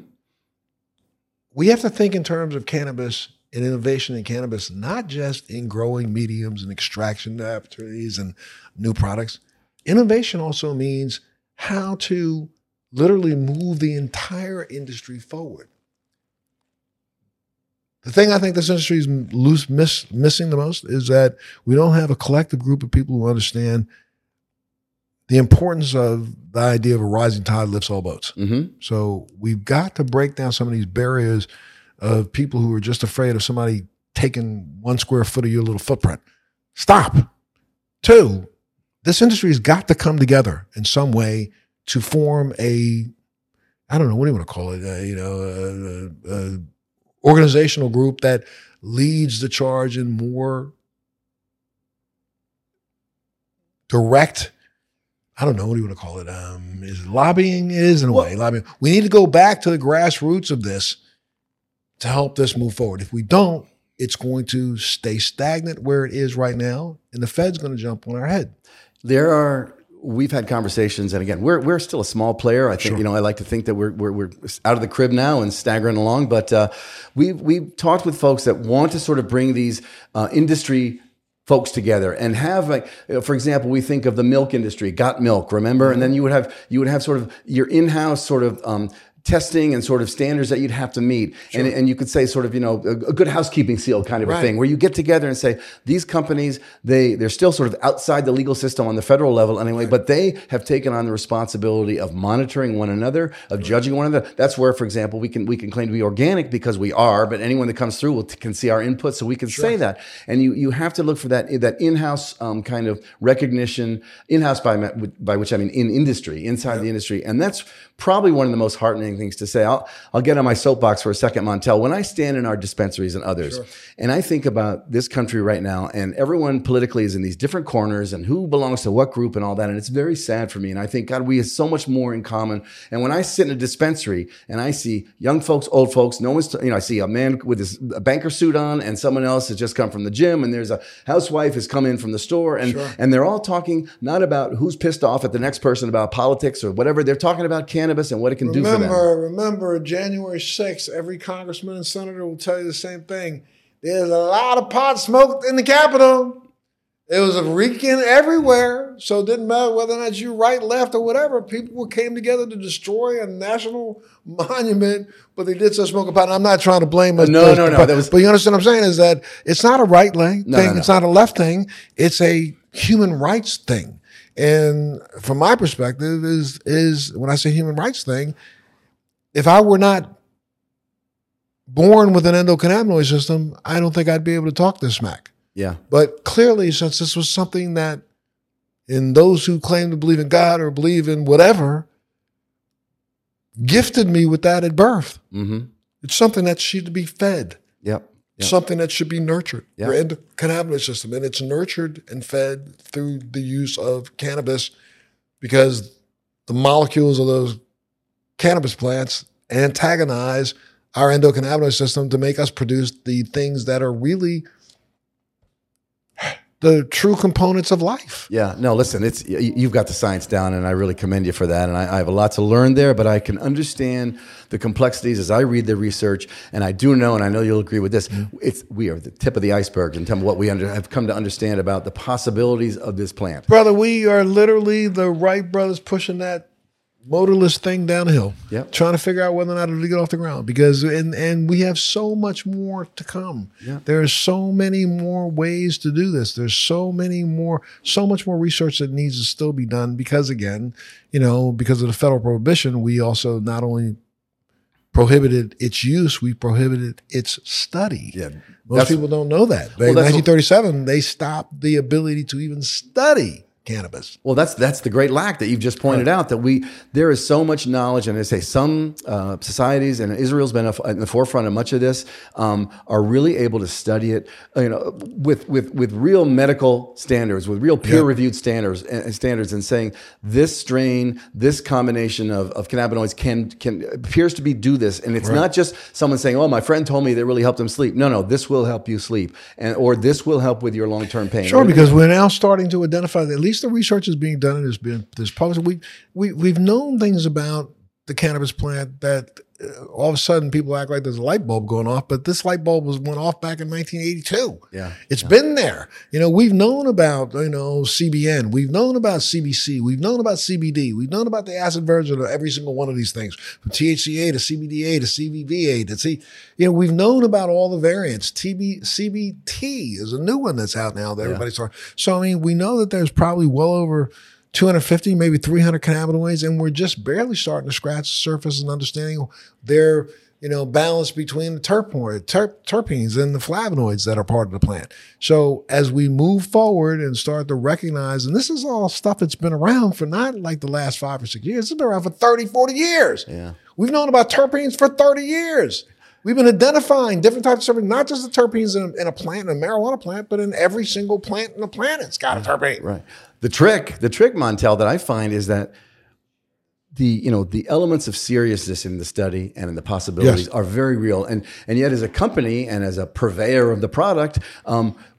We have to think in terms of cannabis and innovation in cannabis, not just in growing mediums and extraction opportunities and new products. Innovation also means how to literally move the entire industry forward. The thing I think this industry is loose, miss, missing the most is that we don't have a collective group of people who understand the importance of the idea of a rising tide lifts all boats. Mm-hmm. So we've got to break down some of these barriers of people who are just afraid of somebody taking one square foot of your little footprint. Stop. Two, this industry has got to come together in some way to form a, I don't know, what do you want to call it? Uh, you know, a, a, a organizational group that leads the charge in more direct, I don't know, what do you want to call it? Um, is it lobbying? It is in a Well- way, lobbying. We need to go back to the grassroots of this to help this move forward. If we don't, it's going to stay stagnant where it is right now, and the Fed's going to jump on our head. There are. We've had conversations, and again, we're we're still a small player. I think Sure. you know. I like to think that we're we're, we're out of the crib now and staggering along. But uh, we we've talked with folks that want to sort of bring these uh, industry folks together and have, like, you know, for example, we think of the milk industry, Got Milk, remember? And then you would have you would have sort of your in-house sort of um, testing and sort of standards that you'd have to meet. Sure. And, and you could say sort of, you know, a, a good housekeeping seal kind of right. a thing, where you get together and say, these companies, they, they're still sort of outside the legal system on the federal level anyway, right. but they have taken on the responsibility of monitoring one another, of right. judging one another. That's where, for example, we can we can claim to be organic because we are, but anyone that comes through will t- can see our input, so we can sure. say that. And you you have to look for that, that in-house um, kind of recognition, in-house by, by which I mean in industry, inside yep. the industry. And that's probably one of the most heartening things to say. I'll, I'll get on my soapbox for a second, Montel. When I stand in our dispensaries and others, sure. and I think about this country right now, and everyone politically is in these different corners and who belongs to what group and all that, and it's very sad for me. And I think, God, we have so much more in common. And when I sit in a dispensary and I see young folks, old folks, no one's, you know, I see a man with his a banker suit on and someone else has just come from the gym, and there's a housewife has come in from the store, and, sure. and they're all talking not about who's pissed off at the next person about politics or whatever. They're talking about cannabis and what it can remember, do for them. Remember, January sixth, every congressman and senator will tell you the same thing. There's a lot of pot smoked in the Capitol. It was reeking everywhere. So it didn't matter whether or not you right, left, or whatever. People came together to destroy a national monument, but they did so smoke a pot. And I'm not trying to blame us. No, no, no. But, that was... but you understand what I'm saying is that it's not a right thing. No, no, no. It's not a left thing. It's a human rights thing. And from my perspective is, is when I say human rights thing, if I were not born with an endocannabinoid system, I don't think I'd be able to talk this smack. Yeah. But clearly, since this was something that in those who claim to believe in God or believe in whatever, gifted me with that at birth. Mm-hmm. It's something that should be fed. Yep. Yep. Something that should be nurtured. Yep. Your endocannabinoid system. And it's nurtured and fed through the use of cannabis because the molecules of those cannabis plants antagonize our endocannabinoid system to make us produce the things that are really the true components of life. Yeah, no, listen, it's you've got the science down, and I really commend you for that. And I, I have a lot to learn there, but I can understand the complexities as I read the research, and I do know, and I know you'll agree with this, mm-hmm. it's we are the tip of the iceberg in terms of what we under, have come to understand about the possibilities of this plant. Brother, we are literally the Wright brothers pushing that motorless thing downhill, yep. trying to figure out whether or not it'll get off the ground. Because and and we have so much more to come. Yep. There are so many more ways to do this. There's so many more, so much more research that needs to still be done. Because again, you know, because of the federal prohibition, we also not only prohibited its use, we prohibited its study. Yeah, most people don't know that. They, well, in nineteen thirty-seven, they stopped the ability to even study cannabis. Well, that's that's the great lack that you've just pointed right. out, that we there is so much knowledge, and I say some uh, societies, and Israel's been in the forefront of much of this, um, are really able to study it, you know, with with with real medical standards, with real peer-reviewed standards, and standards, and saying this strain, this combination of, of cannabinoids can can appears to be do this, and it's right. not just someone saying, "Oh, my friend told me that really helped him sleep." No, no, this will help you sleep, and or this will help with your long-term pain. Sure, because we're now starting to identify that at least the research is being done and has been there's published. We we we've known things about the cannabis plant that uh, all of a sudden people act like there's a light bulb going off, but this light bulb was went off back in nineteen eighty-two. Yeah, it's yeah. been there. You know, we've known about you know C B N, we've known about C B C, we've known about C B D, we've known about the acid version of every single one of these things, from T H C A to C B D A to C B V A to C. You know, we've known about all the variants. T B C B T is a new one that's out now that yeah. everybody's talking. So I mean, we know that there's probably well over two hundred fifty, maybe three hundred cannabinoids, and we're just barely starting to scratch the surface and understanding their, you know, balance between the terpenoid, ter- terpenes and the flavonoids that are part of the plant. So as we move forward and start to recognize, and this is all stuff that's been around for not like the last five or six years, it's been around for thirty, forty years. Yeah. We've known about terpenes for thirty years. We've been identifying different types of terpenes, not just the terpenes in a, in a plant, in a marijuana plant, but in every single plant in the planet. It's got a terpene. Right. The trick, the trick, Montel, that I find is that the you know the elements of seriousness in the study and in the possibilities yes. are very real, and and yet as a company and as a purveyor of the product, um,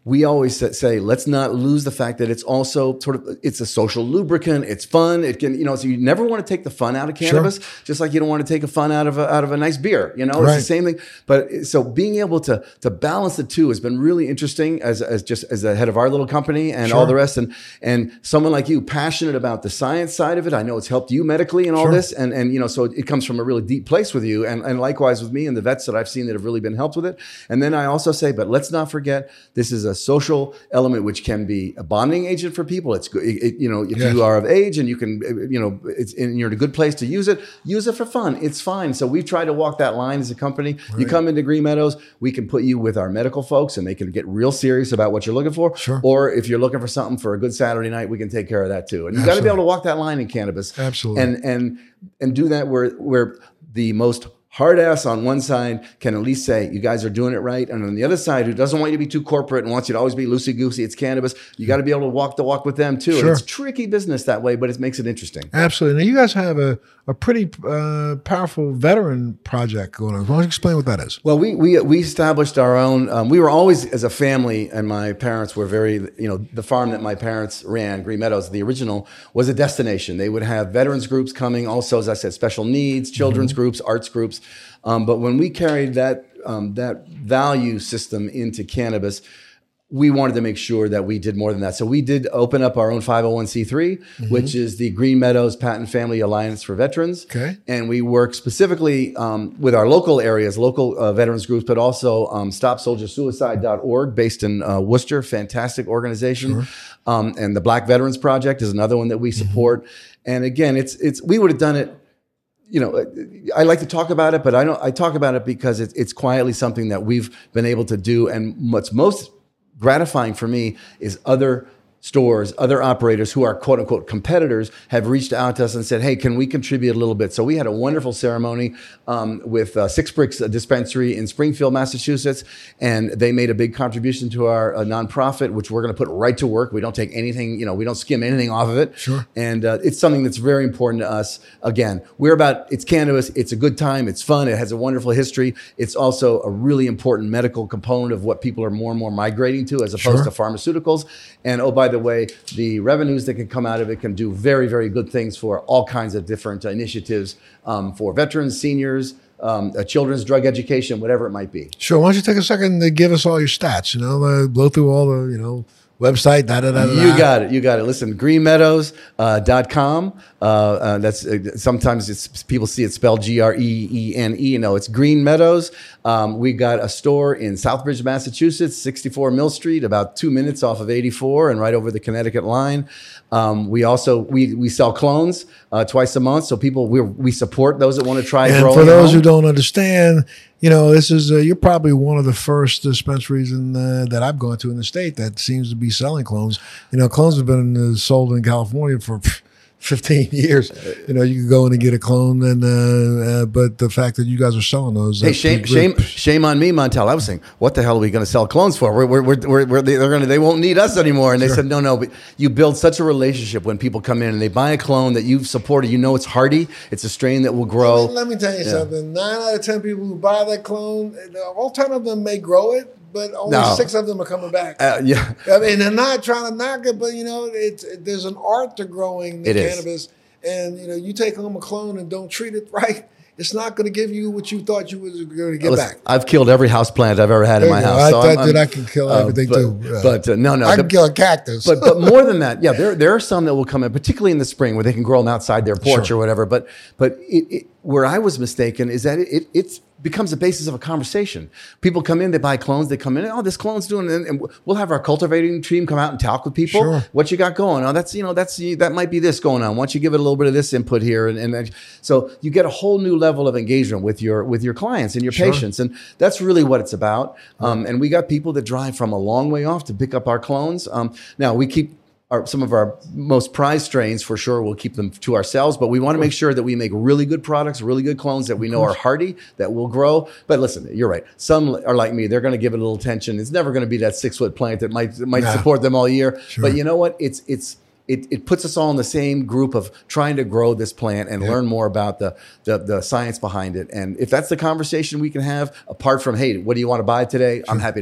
we always sa- say, let's not lose the fact that it's also sort of, it's a social lubricant. It's fun. It can, you know, so you never want to take the fun out of cannabis, sure. just like you don't want to take a fun out of a, out of a nice beer, you know, right. It's the same thing. But so being able to, to balance the two has been really interesting as, as just as the head of our little company and sure. all the rest. And, and someone like you, passionate about the science side of it. I know it's helped you medically and all sure. this. And, and, you know, so it comes from a really deep place with you. And, and likewise with me and the vets that I've seen that have really been helped with it. And then I also say, but let's not forget, this is a social element which can be a bonding agent for people. It's it, it, you know if yes. you are of age and you can you know it's and you're in a good place to use it, use it for fun. It's fine. So we've tried to walk that line as a company. Right. You come into Green Meadows, we can put you with our medical folks and they can get real serious about what you're looking for. Sure. Or if you're looking for something for a good Saturday night, we can take care of that too. And you got to be able to walk that line in cannabis. Absolutely. And and and do that where where the most hard ass on one side can at least say, you guys are doing it right. And on the other side, who doesn't want you to be too corporate and wants you to always be loosey-goosey, it's cannabis. You got to be able to walk the walk with them too. Sure. And it's tricky business that way, but it makes it interesting. Absolutely. Now you guys have a, a pretty uh, powerful veteran project going on. Why don't you explain what that is? Well, we we we established our own, um, we were always, as a family, and my parents were very, you know, the farm that my parents ran, Green Meadows, the original, was a destination. They would have veterans groups coming, also, as I said, special needs, children's mm-hmm. groups, arts groups. Um, but when we carried that um, that value system into cannabis, we wanted to make sure that we did more than that. So we did open up our own five oh one c three, mm-hmm. which is the Green Meadows Patent Family Alliance for Veterans. Okay. And we work specifically um, with our local areas, local uh, veterans groups, but also um, stop soldier suicide dot org based in uh, Worcester, fantastic organization. Sure. Um, and the Black Veterans Project is another one that we support. Mm-hmm. And again, it's it's we would have done it. You know, I like to talk about it, but I don't. I talk about it because it's it's quietly something that we've been able to do. And what's most gratifying for me is other stores, other operators who are quote unquote competitors have reached out to us and said, hey, can we contribute a little bit? So we had a wonderful ceremony um, with uh, Six Bricks Dispensary in Springfield, Massachusetts, and they made a big contribution to our uh, nonprofit, which we're going to put right to work. We don't take anything, you know, we don't skim anything off of it. Sure. And uh, it's something that's very important to us. Again, we're about, it's cannabis, it's a good time, it's fun, it has a wonderful history. It's also a really important medical component of what people are more and more migrating to as opposed sure. to pharmaceuticals. And oh, by the way, the revenues that can come out of it can do very, very good things for all kinds of different uh, initiatives um, for veterans, seniors, um, uh, children's drug education, whatever it might be. Sure. Why don't you take a second to give us all your stats? You know, uh, blow through all the, you know, website, da da da da. You got it. You got it. Listen, green meadows dot com. Uh, uh, that's uh, sometimes it's people see it spelled G R E E N E. No, it's Green Meadows. Um, we got a store in Southbridge, Massachusetts, sixty-four Mill Street, about two minutes off of eighty-four, and right over the Connecticut line. Um, we also we we sell clones uh, twice a month, so people we we support those that want to try. And for those who don't understand, you know, this is uh, you're probably one of the first dispensaries in uh, that I've gone to in the state that seems to be selling clones. You know, clones have been uh, sold in California for fifteen years. You know, you can go in and get a clone, and uh, uh, but the fact that you guys are selling those, hey, shame, shame, shame on me, Montel. I was saying, what the hell are we going to sell clones for? We're, we're, we're, we're, they're going to, they won't need us anymore. And sure. they said, no, no. But you build such a relationship when people come in and they buy a clone that you've supported. You know, it's hardy. It's a strain that will grow. Let me, let me tell you yeah. something. Nine out of ten people who buy that clone, all ten of them may grow it, but only no. six of them are coming back. Uh, yeah, I mean, they're not trying to knock it, but you know, it's it, there's an art to growing it cannabis. Is. And, you know, you take home a clone and don't treat it right, it's not going to give you what you thought you was going to get Listen, back. I've killed every house plant I've ever had there in my house. I so thought I'm, that I'm, I can kill uh, everything but, too. Uh, but uh, no, no. I the, can kill a cactus. but but more than that, yeah, there there are some that will come in, particularly in the spring where they can grow them outside their porch sure. or whatever. But but it, it, where I was mistaken is that it, it it's becomes the basis of a conversation. People come in, they buy clones, they come in, oh, this clone's doing it. And we'll have our cultivating team come out and talk with people. Sure. What you got going? Oh, that's, you know, that's, that might be this going on. Once you give it a little bit of this input here. And, and so you get a whole new level of engagement with your, with your clients and your sure. patients. And that's really what it's about. Um, and we got people that drive from a long way off to pick up our clones. Um, now we keep, Our, some of our most prized strains, for sure, we'll keep them to ourselves, but we want to make sure that we make really good products, really good clones that we know are hardy, that will grow. But listen, you're right. Some are like me. They're going to give it a little attention. It's never going to be that six-foot plant that might that might nah. support them all year. Sure. But you know what? It's it's It, it puts us all in the same group of trying to grow this plant and yeah. learn more about the, the the science behind it. And if that's the conversation we can have, apart from, hey, what do you want to buy today? Sure. I'm happy to have it.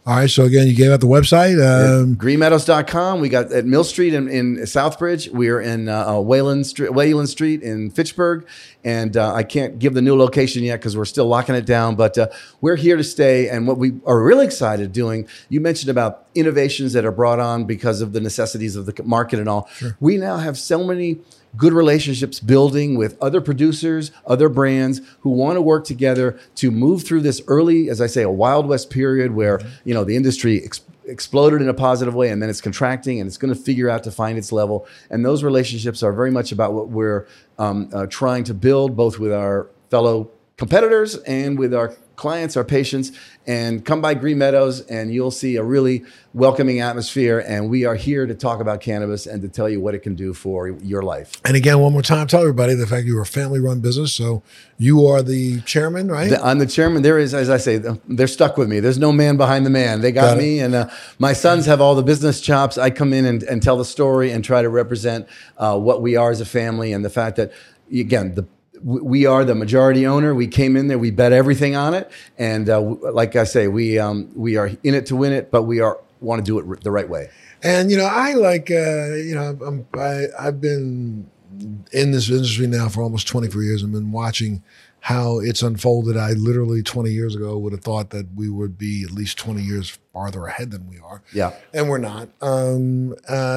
All right. So again, you gave out the website. Um, green meadows dot com. We got at Mill Street in, in Southbridge. We are in uh, Wayland Street, Wayland Street in Fitchburg. And uh, I can't give the new location yet because we're still locking it down. But uh, we're here to stay. And what we are really excited doing, you mentioned about innovations that are brought on because of the necessities of the market and all. Sure. We now have so many good relationships building with other producers, other brands who want to work together to move through this early, as I say, a Wild West period where, you know, the industry ex- exploded in a positive way and then it's contracting and it's going to figure out to find its level. And those relationships are very much about what we're um, uh, trying to build both with our fellow competitors and with our clients, our patients, and come by Green Meadows and you'll see a really welcoming atmosphere. And we are here to talk about cannabis and to tell you what it can do for your life. And again, one more time, tell everybody the fact you're a family-run business. So you are the chairman, right? The, I'm the chairman. There is, as I say, they're stuck with me. There's no man behind the man. They got, got me. And uh, my sons have all the business chops. I come in and, and tell the story and try to represent uh, what we are as a family and the fact that, again, the we are the majority owner. We came in there, we bet everything on it. And uh, like I say, we um, we are in it to win it, but we are want to do it r- the right way. And, you know, I like, uh, you know, I'm, I, I've been in this industry now for almost twenty-four years. I've been watching how it's unfolded. I literally twenty years ago would have thought that we would be at least twenty years farther ahead than we are. Yeah. And we're not. Um,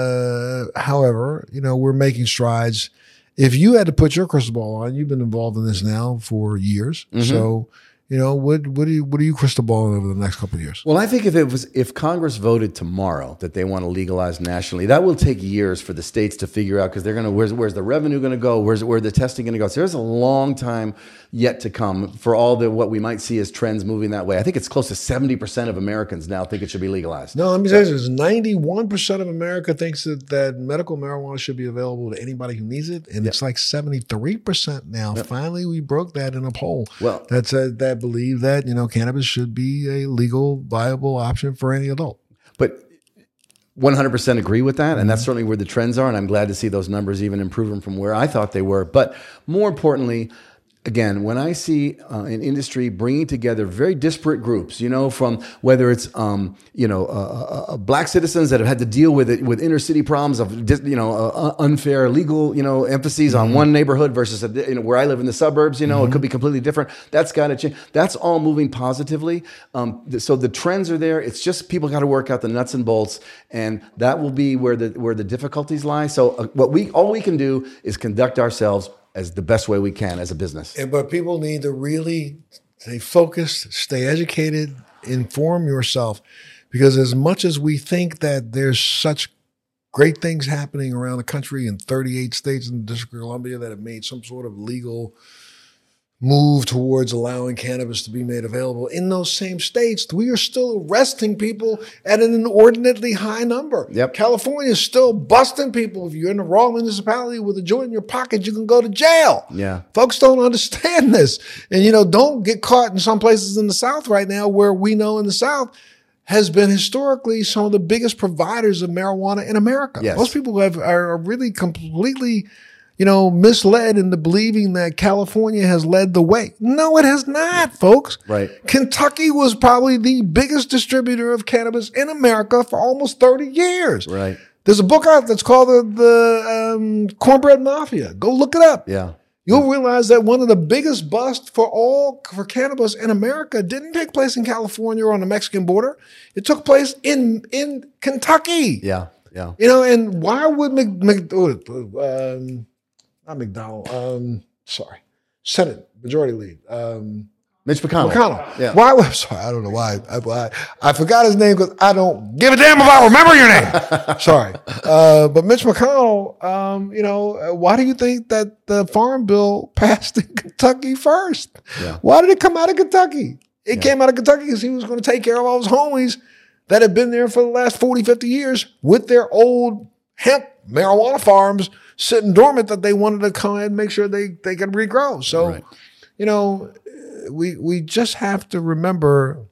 uh, however, you know, we're making strides. If you had to put your crystal ball on, you've been involved in this now for years. Mm-hmm. So, you know, what what do you what are you crystal balling over the next couple of years? Well, I think if it was if Congress voted tomorrow that they want to legalize nationally, that will take years for the states to figure out because they're going to where's where's the revenue going to go, where's where the testing going to go. So there's a long time yet to come for all the what we might see as trends moving that way. I think it's close to seventy percent of Americans now think it should be legalized. No, let me say this: ninety-one percent of America thinks that, that medical marijuana should be available to anybody who needs it, and yep. it's like seventy-three percent now. Yep. Finally, we broke that in a poll. Well, that's a, that believe that you know cannabis should be a legal, viable option for any adult. But one hundred percent agree with that, and that's certainly where the trends are, and I'm glad to see those numbers even improving from where I thought they were. But more importantly, again, when I see uh, an industry bringing together very disparate groups, you know, from whether it's, um, you know, uh, uh, black citizens that have had to deal with it, with inner city problems of, you know, uh, unfair legal, you know, emphases mm-hmm. on one neighborhood versus, a, you know, where I live in the suburbs, you know, mm-hmm. it could be completely different. That's got to change. That's all moving positively. Um, th- so the trends are there. It's just people got to work out the nuts and bolts, and that will be where the where the difficulties lie. So uh, what we all we can do is conduct ourselves as the best way we can as a business. But people need to really stay focused, stay educated, inform yourself. Because as much as we think that there's such great things happening around the country in thirty-eight states in the District of Columbia that have made some sort of legal move towards allowing cannabis to be made available in those same states, we are still arresting people at an inordinately high number. Yep. California is still busting people. If you're in the wrong municipality with a joint in your pocket, you can go to jail. Yeah. Folks don't understand this. And, you know, don't get caught in some places in the South right now where we know in the South has been historically some of the biggest providers of marijuana in America. Yes. Most people have, are really completely you know, misled into believing that California has led the way. No, it has not, folks. Right. Kentucky was probably the biggest distributor of cannabis in America for almost thirty years. Right. There's a book out that's called the, the um, Cornbread Mafia. Go look it up. Yeah. You'll realize that one of the biggest busts for all for cannabis in America didn't take place in California or on the Mexican border. It took place in in Kentucky. Yeah. Yeah. You know, and why would Mc, Mc, um, Not McDonald. Um, sorry, Senate Majority Lead. Um, Mitch McConnell. McConnell. Yeah. Why? I'm sorry, I don't know why. I, I, I forgot his name because I don't give a damn if I remember your name. Sorry, uh, but Mitch McConnell. Um, you know, why do you think that the Farm Bill passed in Kentucky first? Yeah. Why did it come out of Kentucky? It Yeah. came out of Kentucky because he was going to take care of all his homies that had been there for the last forty, fifty years with their old hemp marijuana farms sitting dormant that they wanted to come and make sure they, they could regrow. So, Right. you know, we we just have to remember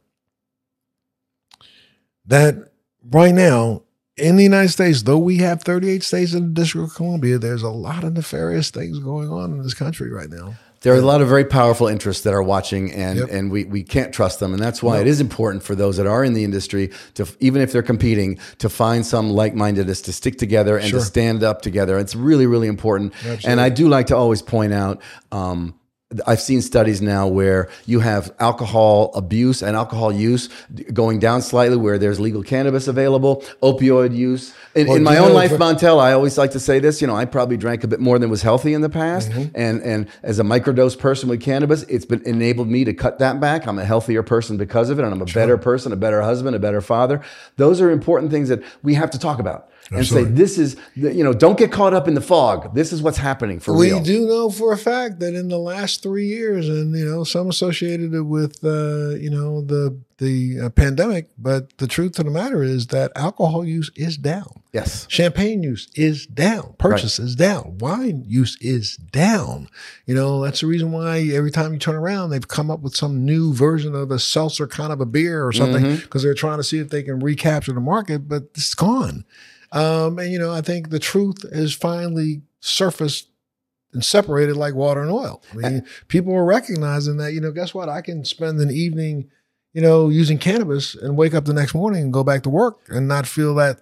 that right now in the United States, though we have thirty-eight states in the District of Columbia, there's a lot of nefarious things going on in this country right now. There are a lot of very powerful interests that are watching, and, Yep. and we, we can't trust them. And that's why No. it is important for those that are in the industry to, even if they're competing, to find some like-mindedness, to stick together and Sure. to stand up together. It's really, really important. Absolutely. And I do like to always point out, um, I've seen studies now where you have alcohol abuse and alcohol use going down slightly where there's legal cannabis available, opioid use. In, Well, in do my you own know life, for- Montel, I always like to say this, you know, I probably drank a bit more than was healthy in the past. Mm-hmm. And, and as a microdose person with cannabis, it's been enabled me to cut that back. I'm a healthier person because of it. And I'm a better person, a better husband, a better father. Those are important things that we have to talk about. And Absolutely. say, this is, the- you know, don't get caught up in the fog. This is what's happening for We real. do know for a fact that in the last three years, and you know, some associated it with uh, you know the the uh, pandemic, but the truth of the matter is that alcohol use is down. Yes. Champagne use is down. Purchase is down. Wine use is down. You know, that's the reason why every time you turn around, they've come up with some new version of a seltzer kind of a beer or something because they're trying to see if they can recapture the market, but it's gone. Um, and, you know, I think the truth has finally surfaced and separated like water and oil. I mean, people are recognizing that, you know, guess what? I can spend an evening, you know, using cannabis and wake up the next morning and go back to work and not feel that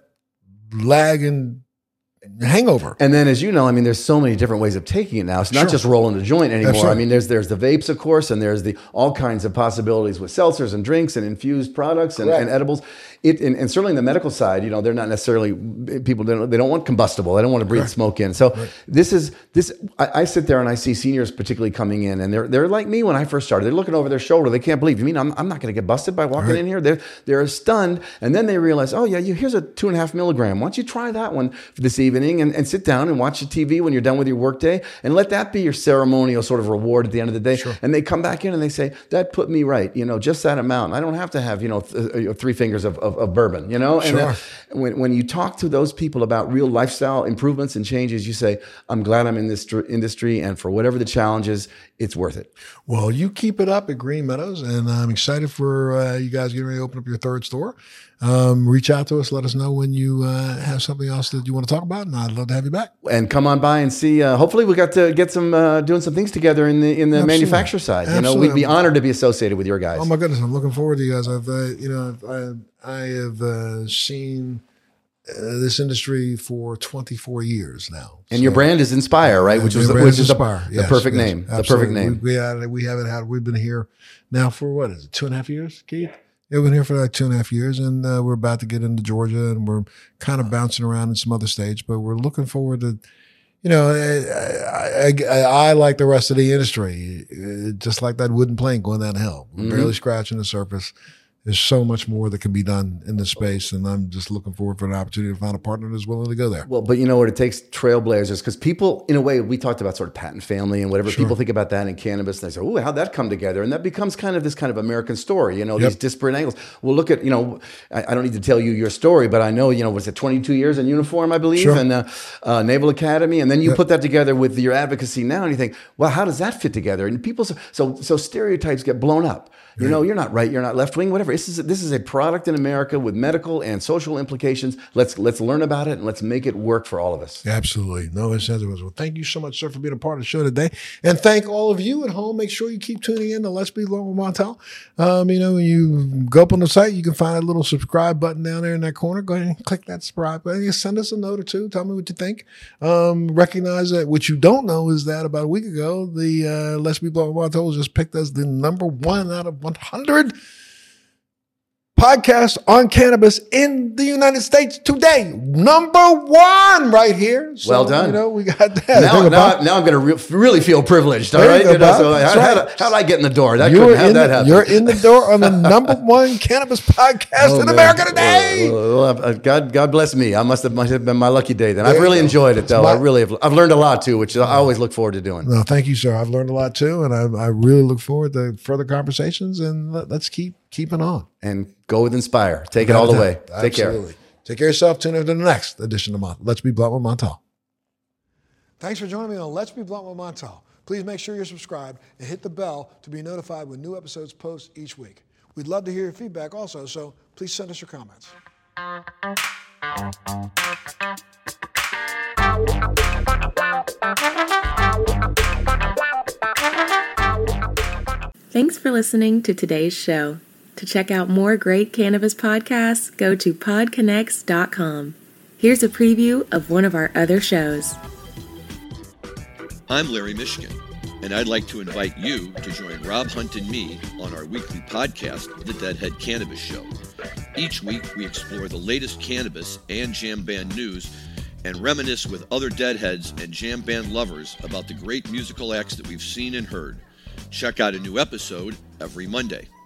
lag and hangover. And then, as you know, I mean, there's so many different ways of taking it now. It's not Sure. just rolling a joint anymore. Absolutely. I mean, there's there's the vapes, of course, and there's the all kinds of possibilities with seltzers and drinks and infused products and, Correct. and edibles. It and, and certainly the medical side, you know, they're not necessarily people. They don't, they don't want combustible. They don't want to breathe smoke in. So this is this. I, I sit there and I see seniors particularly coming in, and they're they're like me when I first started. They're looking over their shoulder. They can't believe. You mean I'm I'm not going to get busted by walking Right. in here? They're they're stunned, and then they realize, oh yeah, you here's a two and a half milligram. Why don't you try that one this evening and, and sit down and watch the T V when you're done with your workday, and let that be your ceremonial sort of reward at the end of the day. Sure. And they come back in and they say, that put me right, you know, just that amount. I don't have to have, you know, th- three fingers of, of, of bourbon, you know? And Sure. uh, when, when you talk to those people about real lifestyle improvements and changes, you say, I'm glad I'm in this dr- industry, and for whatever the challenges, it's worth it. Well, you keep it up at Green Meadows, and I'm excited for uh, you guys getting ready to open up your third store. Um, reach out to us. Let us know when you uh, have something else that you want to talk about, and I'd love to have you back. And come on by and see. Uh, hopefully, we got to get some uh, doing some things together in the in the Absolutely. manufacturer side. You know, Absolutely. we'd be honored to be associated with your guys. Oh my goodness, I'm looking forward to you guys. I've, uh, you know, I, I have uh, seen uh, this industry for twenty-four years now. And your brand is Inspire, right? Which Yeah, was the the, brand which is is the, Inspire. the Yes, perfect yes, name. The absolutely. perfect name. We, we, had, we haven't had. We've been here now for what is it? Two and a half years, Keith. Yeah, we've been here for like two and a half years, and uh, we're about to get into Georgia, and we're kind of bouncing around in some other states, but we're looking forward to. You know, I, I, I, I like the rest of the industry, uh, just like that wooden plank going down the hill. We're Mm-hmm. barely scratching the surface. There's so much more that can be done in this space, and I'm just looking forward for an opportunity to find a partner that's willing to go there. Well, but you know what? It takes trailblazers because people, in a way, we talked about sort of patent family and whatever. Sure. People think about that in cannabis, and they say, "Oh, how'd that come together?" And that becomes kind of this kind of American story, you know, Yep. these disparate angles. Well, look at, you know, I, I don't need to tell you your story, but I know, you know, was it twenty-two years in uniform, I believe, Sure. and uh, uh, Naval Academy, and then you put that together with your advocacy now, and you think, well, how does that fit together? And people, so so stereotypes get blown up. You know, you're not right, you're not left wing, whatever. This is this is a product in America with medical and social implications. Let's let's learn about it and let's make it work for all of us. Absolutely. No, it says it was. Well, thank you so much, sir, for being a part of the show today. And thank all of you at home. Make sure you keep tuning in to Let's Be Blunt with Montel. Um, you know, when you go up on the site, you can find a little subscribe button down there in that corner. Go ahead and click that subscribe button. Just send us a note or two. Tell me what you think. Um, recognize that what you don't know is that about a week ago, the uh, Let's Be Blunt with Montel was just picked as the number one out of one hundred podcast on cannabis in the United States today. Number one right here. So, Well done. You know, we got that. Now, Think now, about- now I'm going to re- really feel privileged. All There right, you go, You know, Bob. so That's how, how, right. did, how did I get in the door? That You're couldn't have in, that the, happen. you're in the door on the number one cannabis podcast Oh, in man. America today. Well, well, uh, God, God bless me. I must have, must have been my lucky day then. There I've really you go. enjoyed it, though. my- I really have. I've learned a lot too, which I always look forward to doing. No, thank you, sir. I've learned a lot too, and I, I really look forward to further conversations. And let, let's keep keeping on. And go with Inspire. Take it all the way. Take care. Absolutely. Take care of yourself. Tune in to the next edition of Montel. Let's Be Blunt with Montel. Thanks for joining me on Let's Be Blunt with Montel. Please make sure you're subscribed and hit the bell to be notified when new episodes post each week. We'd love to hear your feedback also, so please send us your comments. Thank you. Thanks for listening to today's show. To check out more great cannabis podcasts, go to pod connects dot com. Here's a preview of one of our other shows. I'm Larry Michigan, and I'd like to invite you to join Rob Hunt and me on our weekly podcast, The Deadhead Cannabis Show. Each week, we explore the latest cannabis and jam band news and reminisce with other Deadheads and jam band lovers about the great musical acts that we've seen and heard. Check out a new episode every Monday.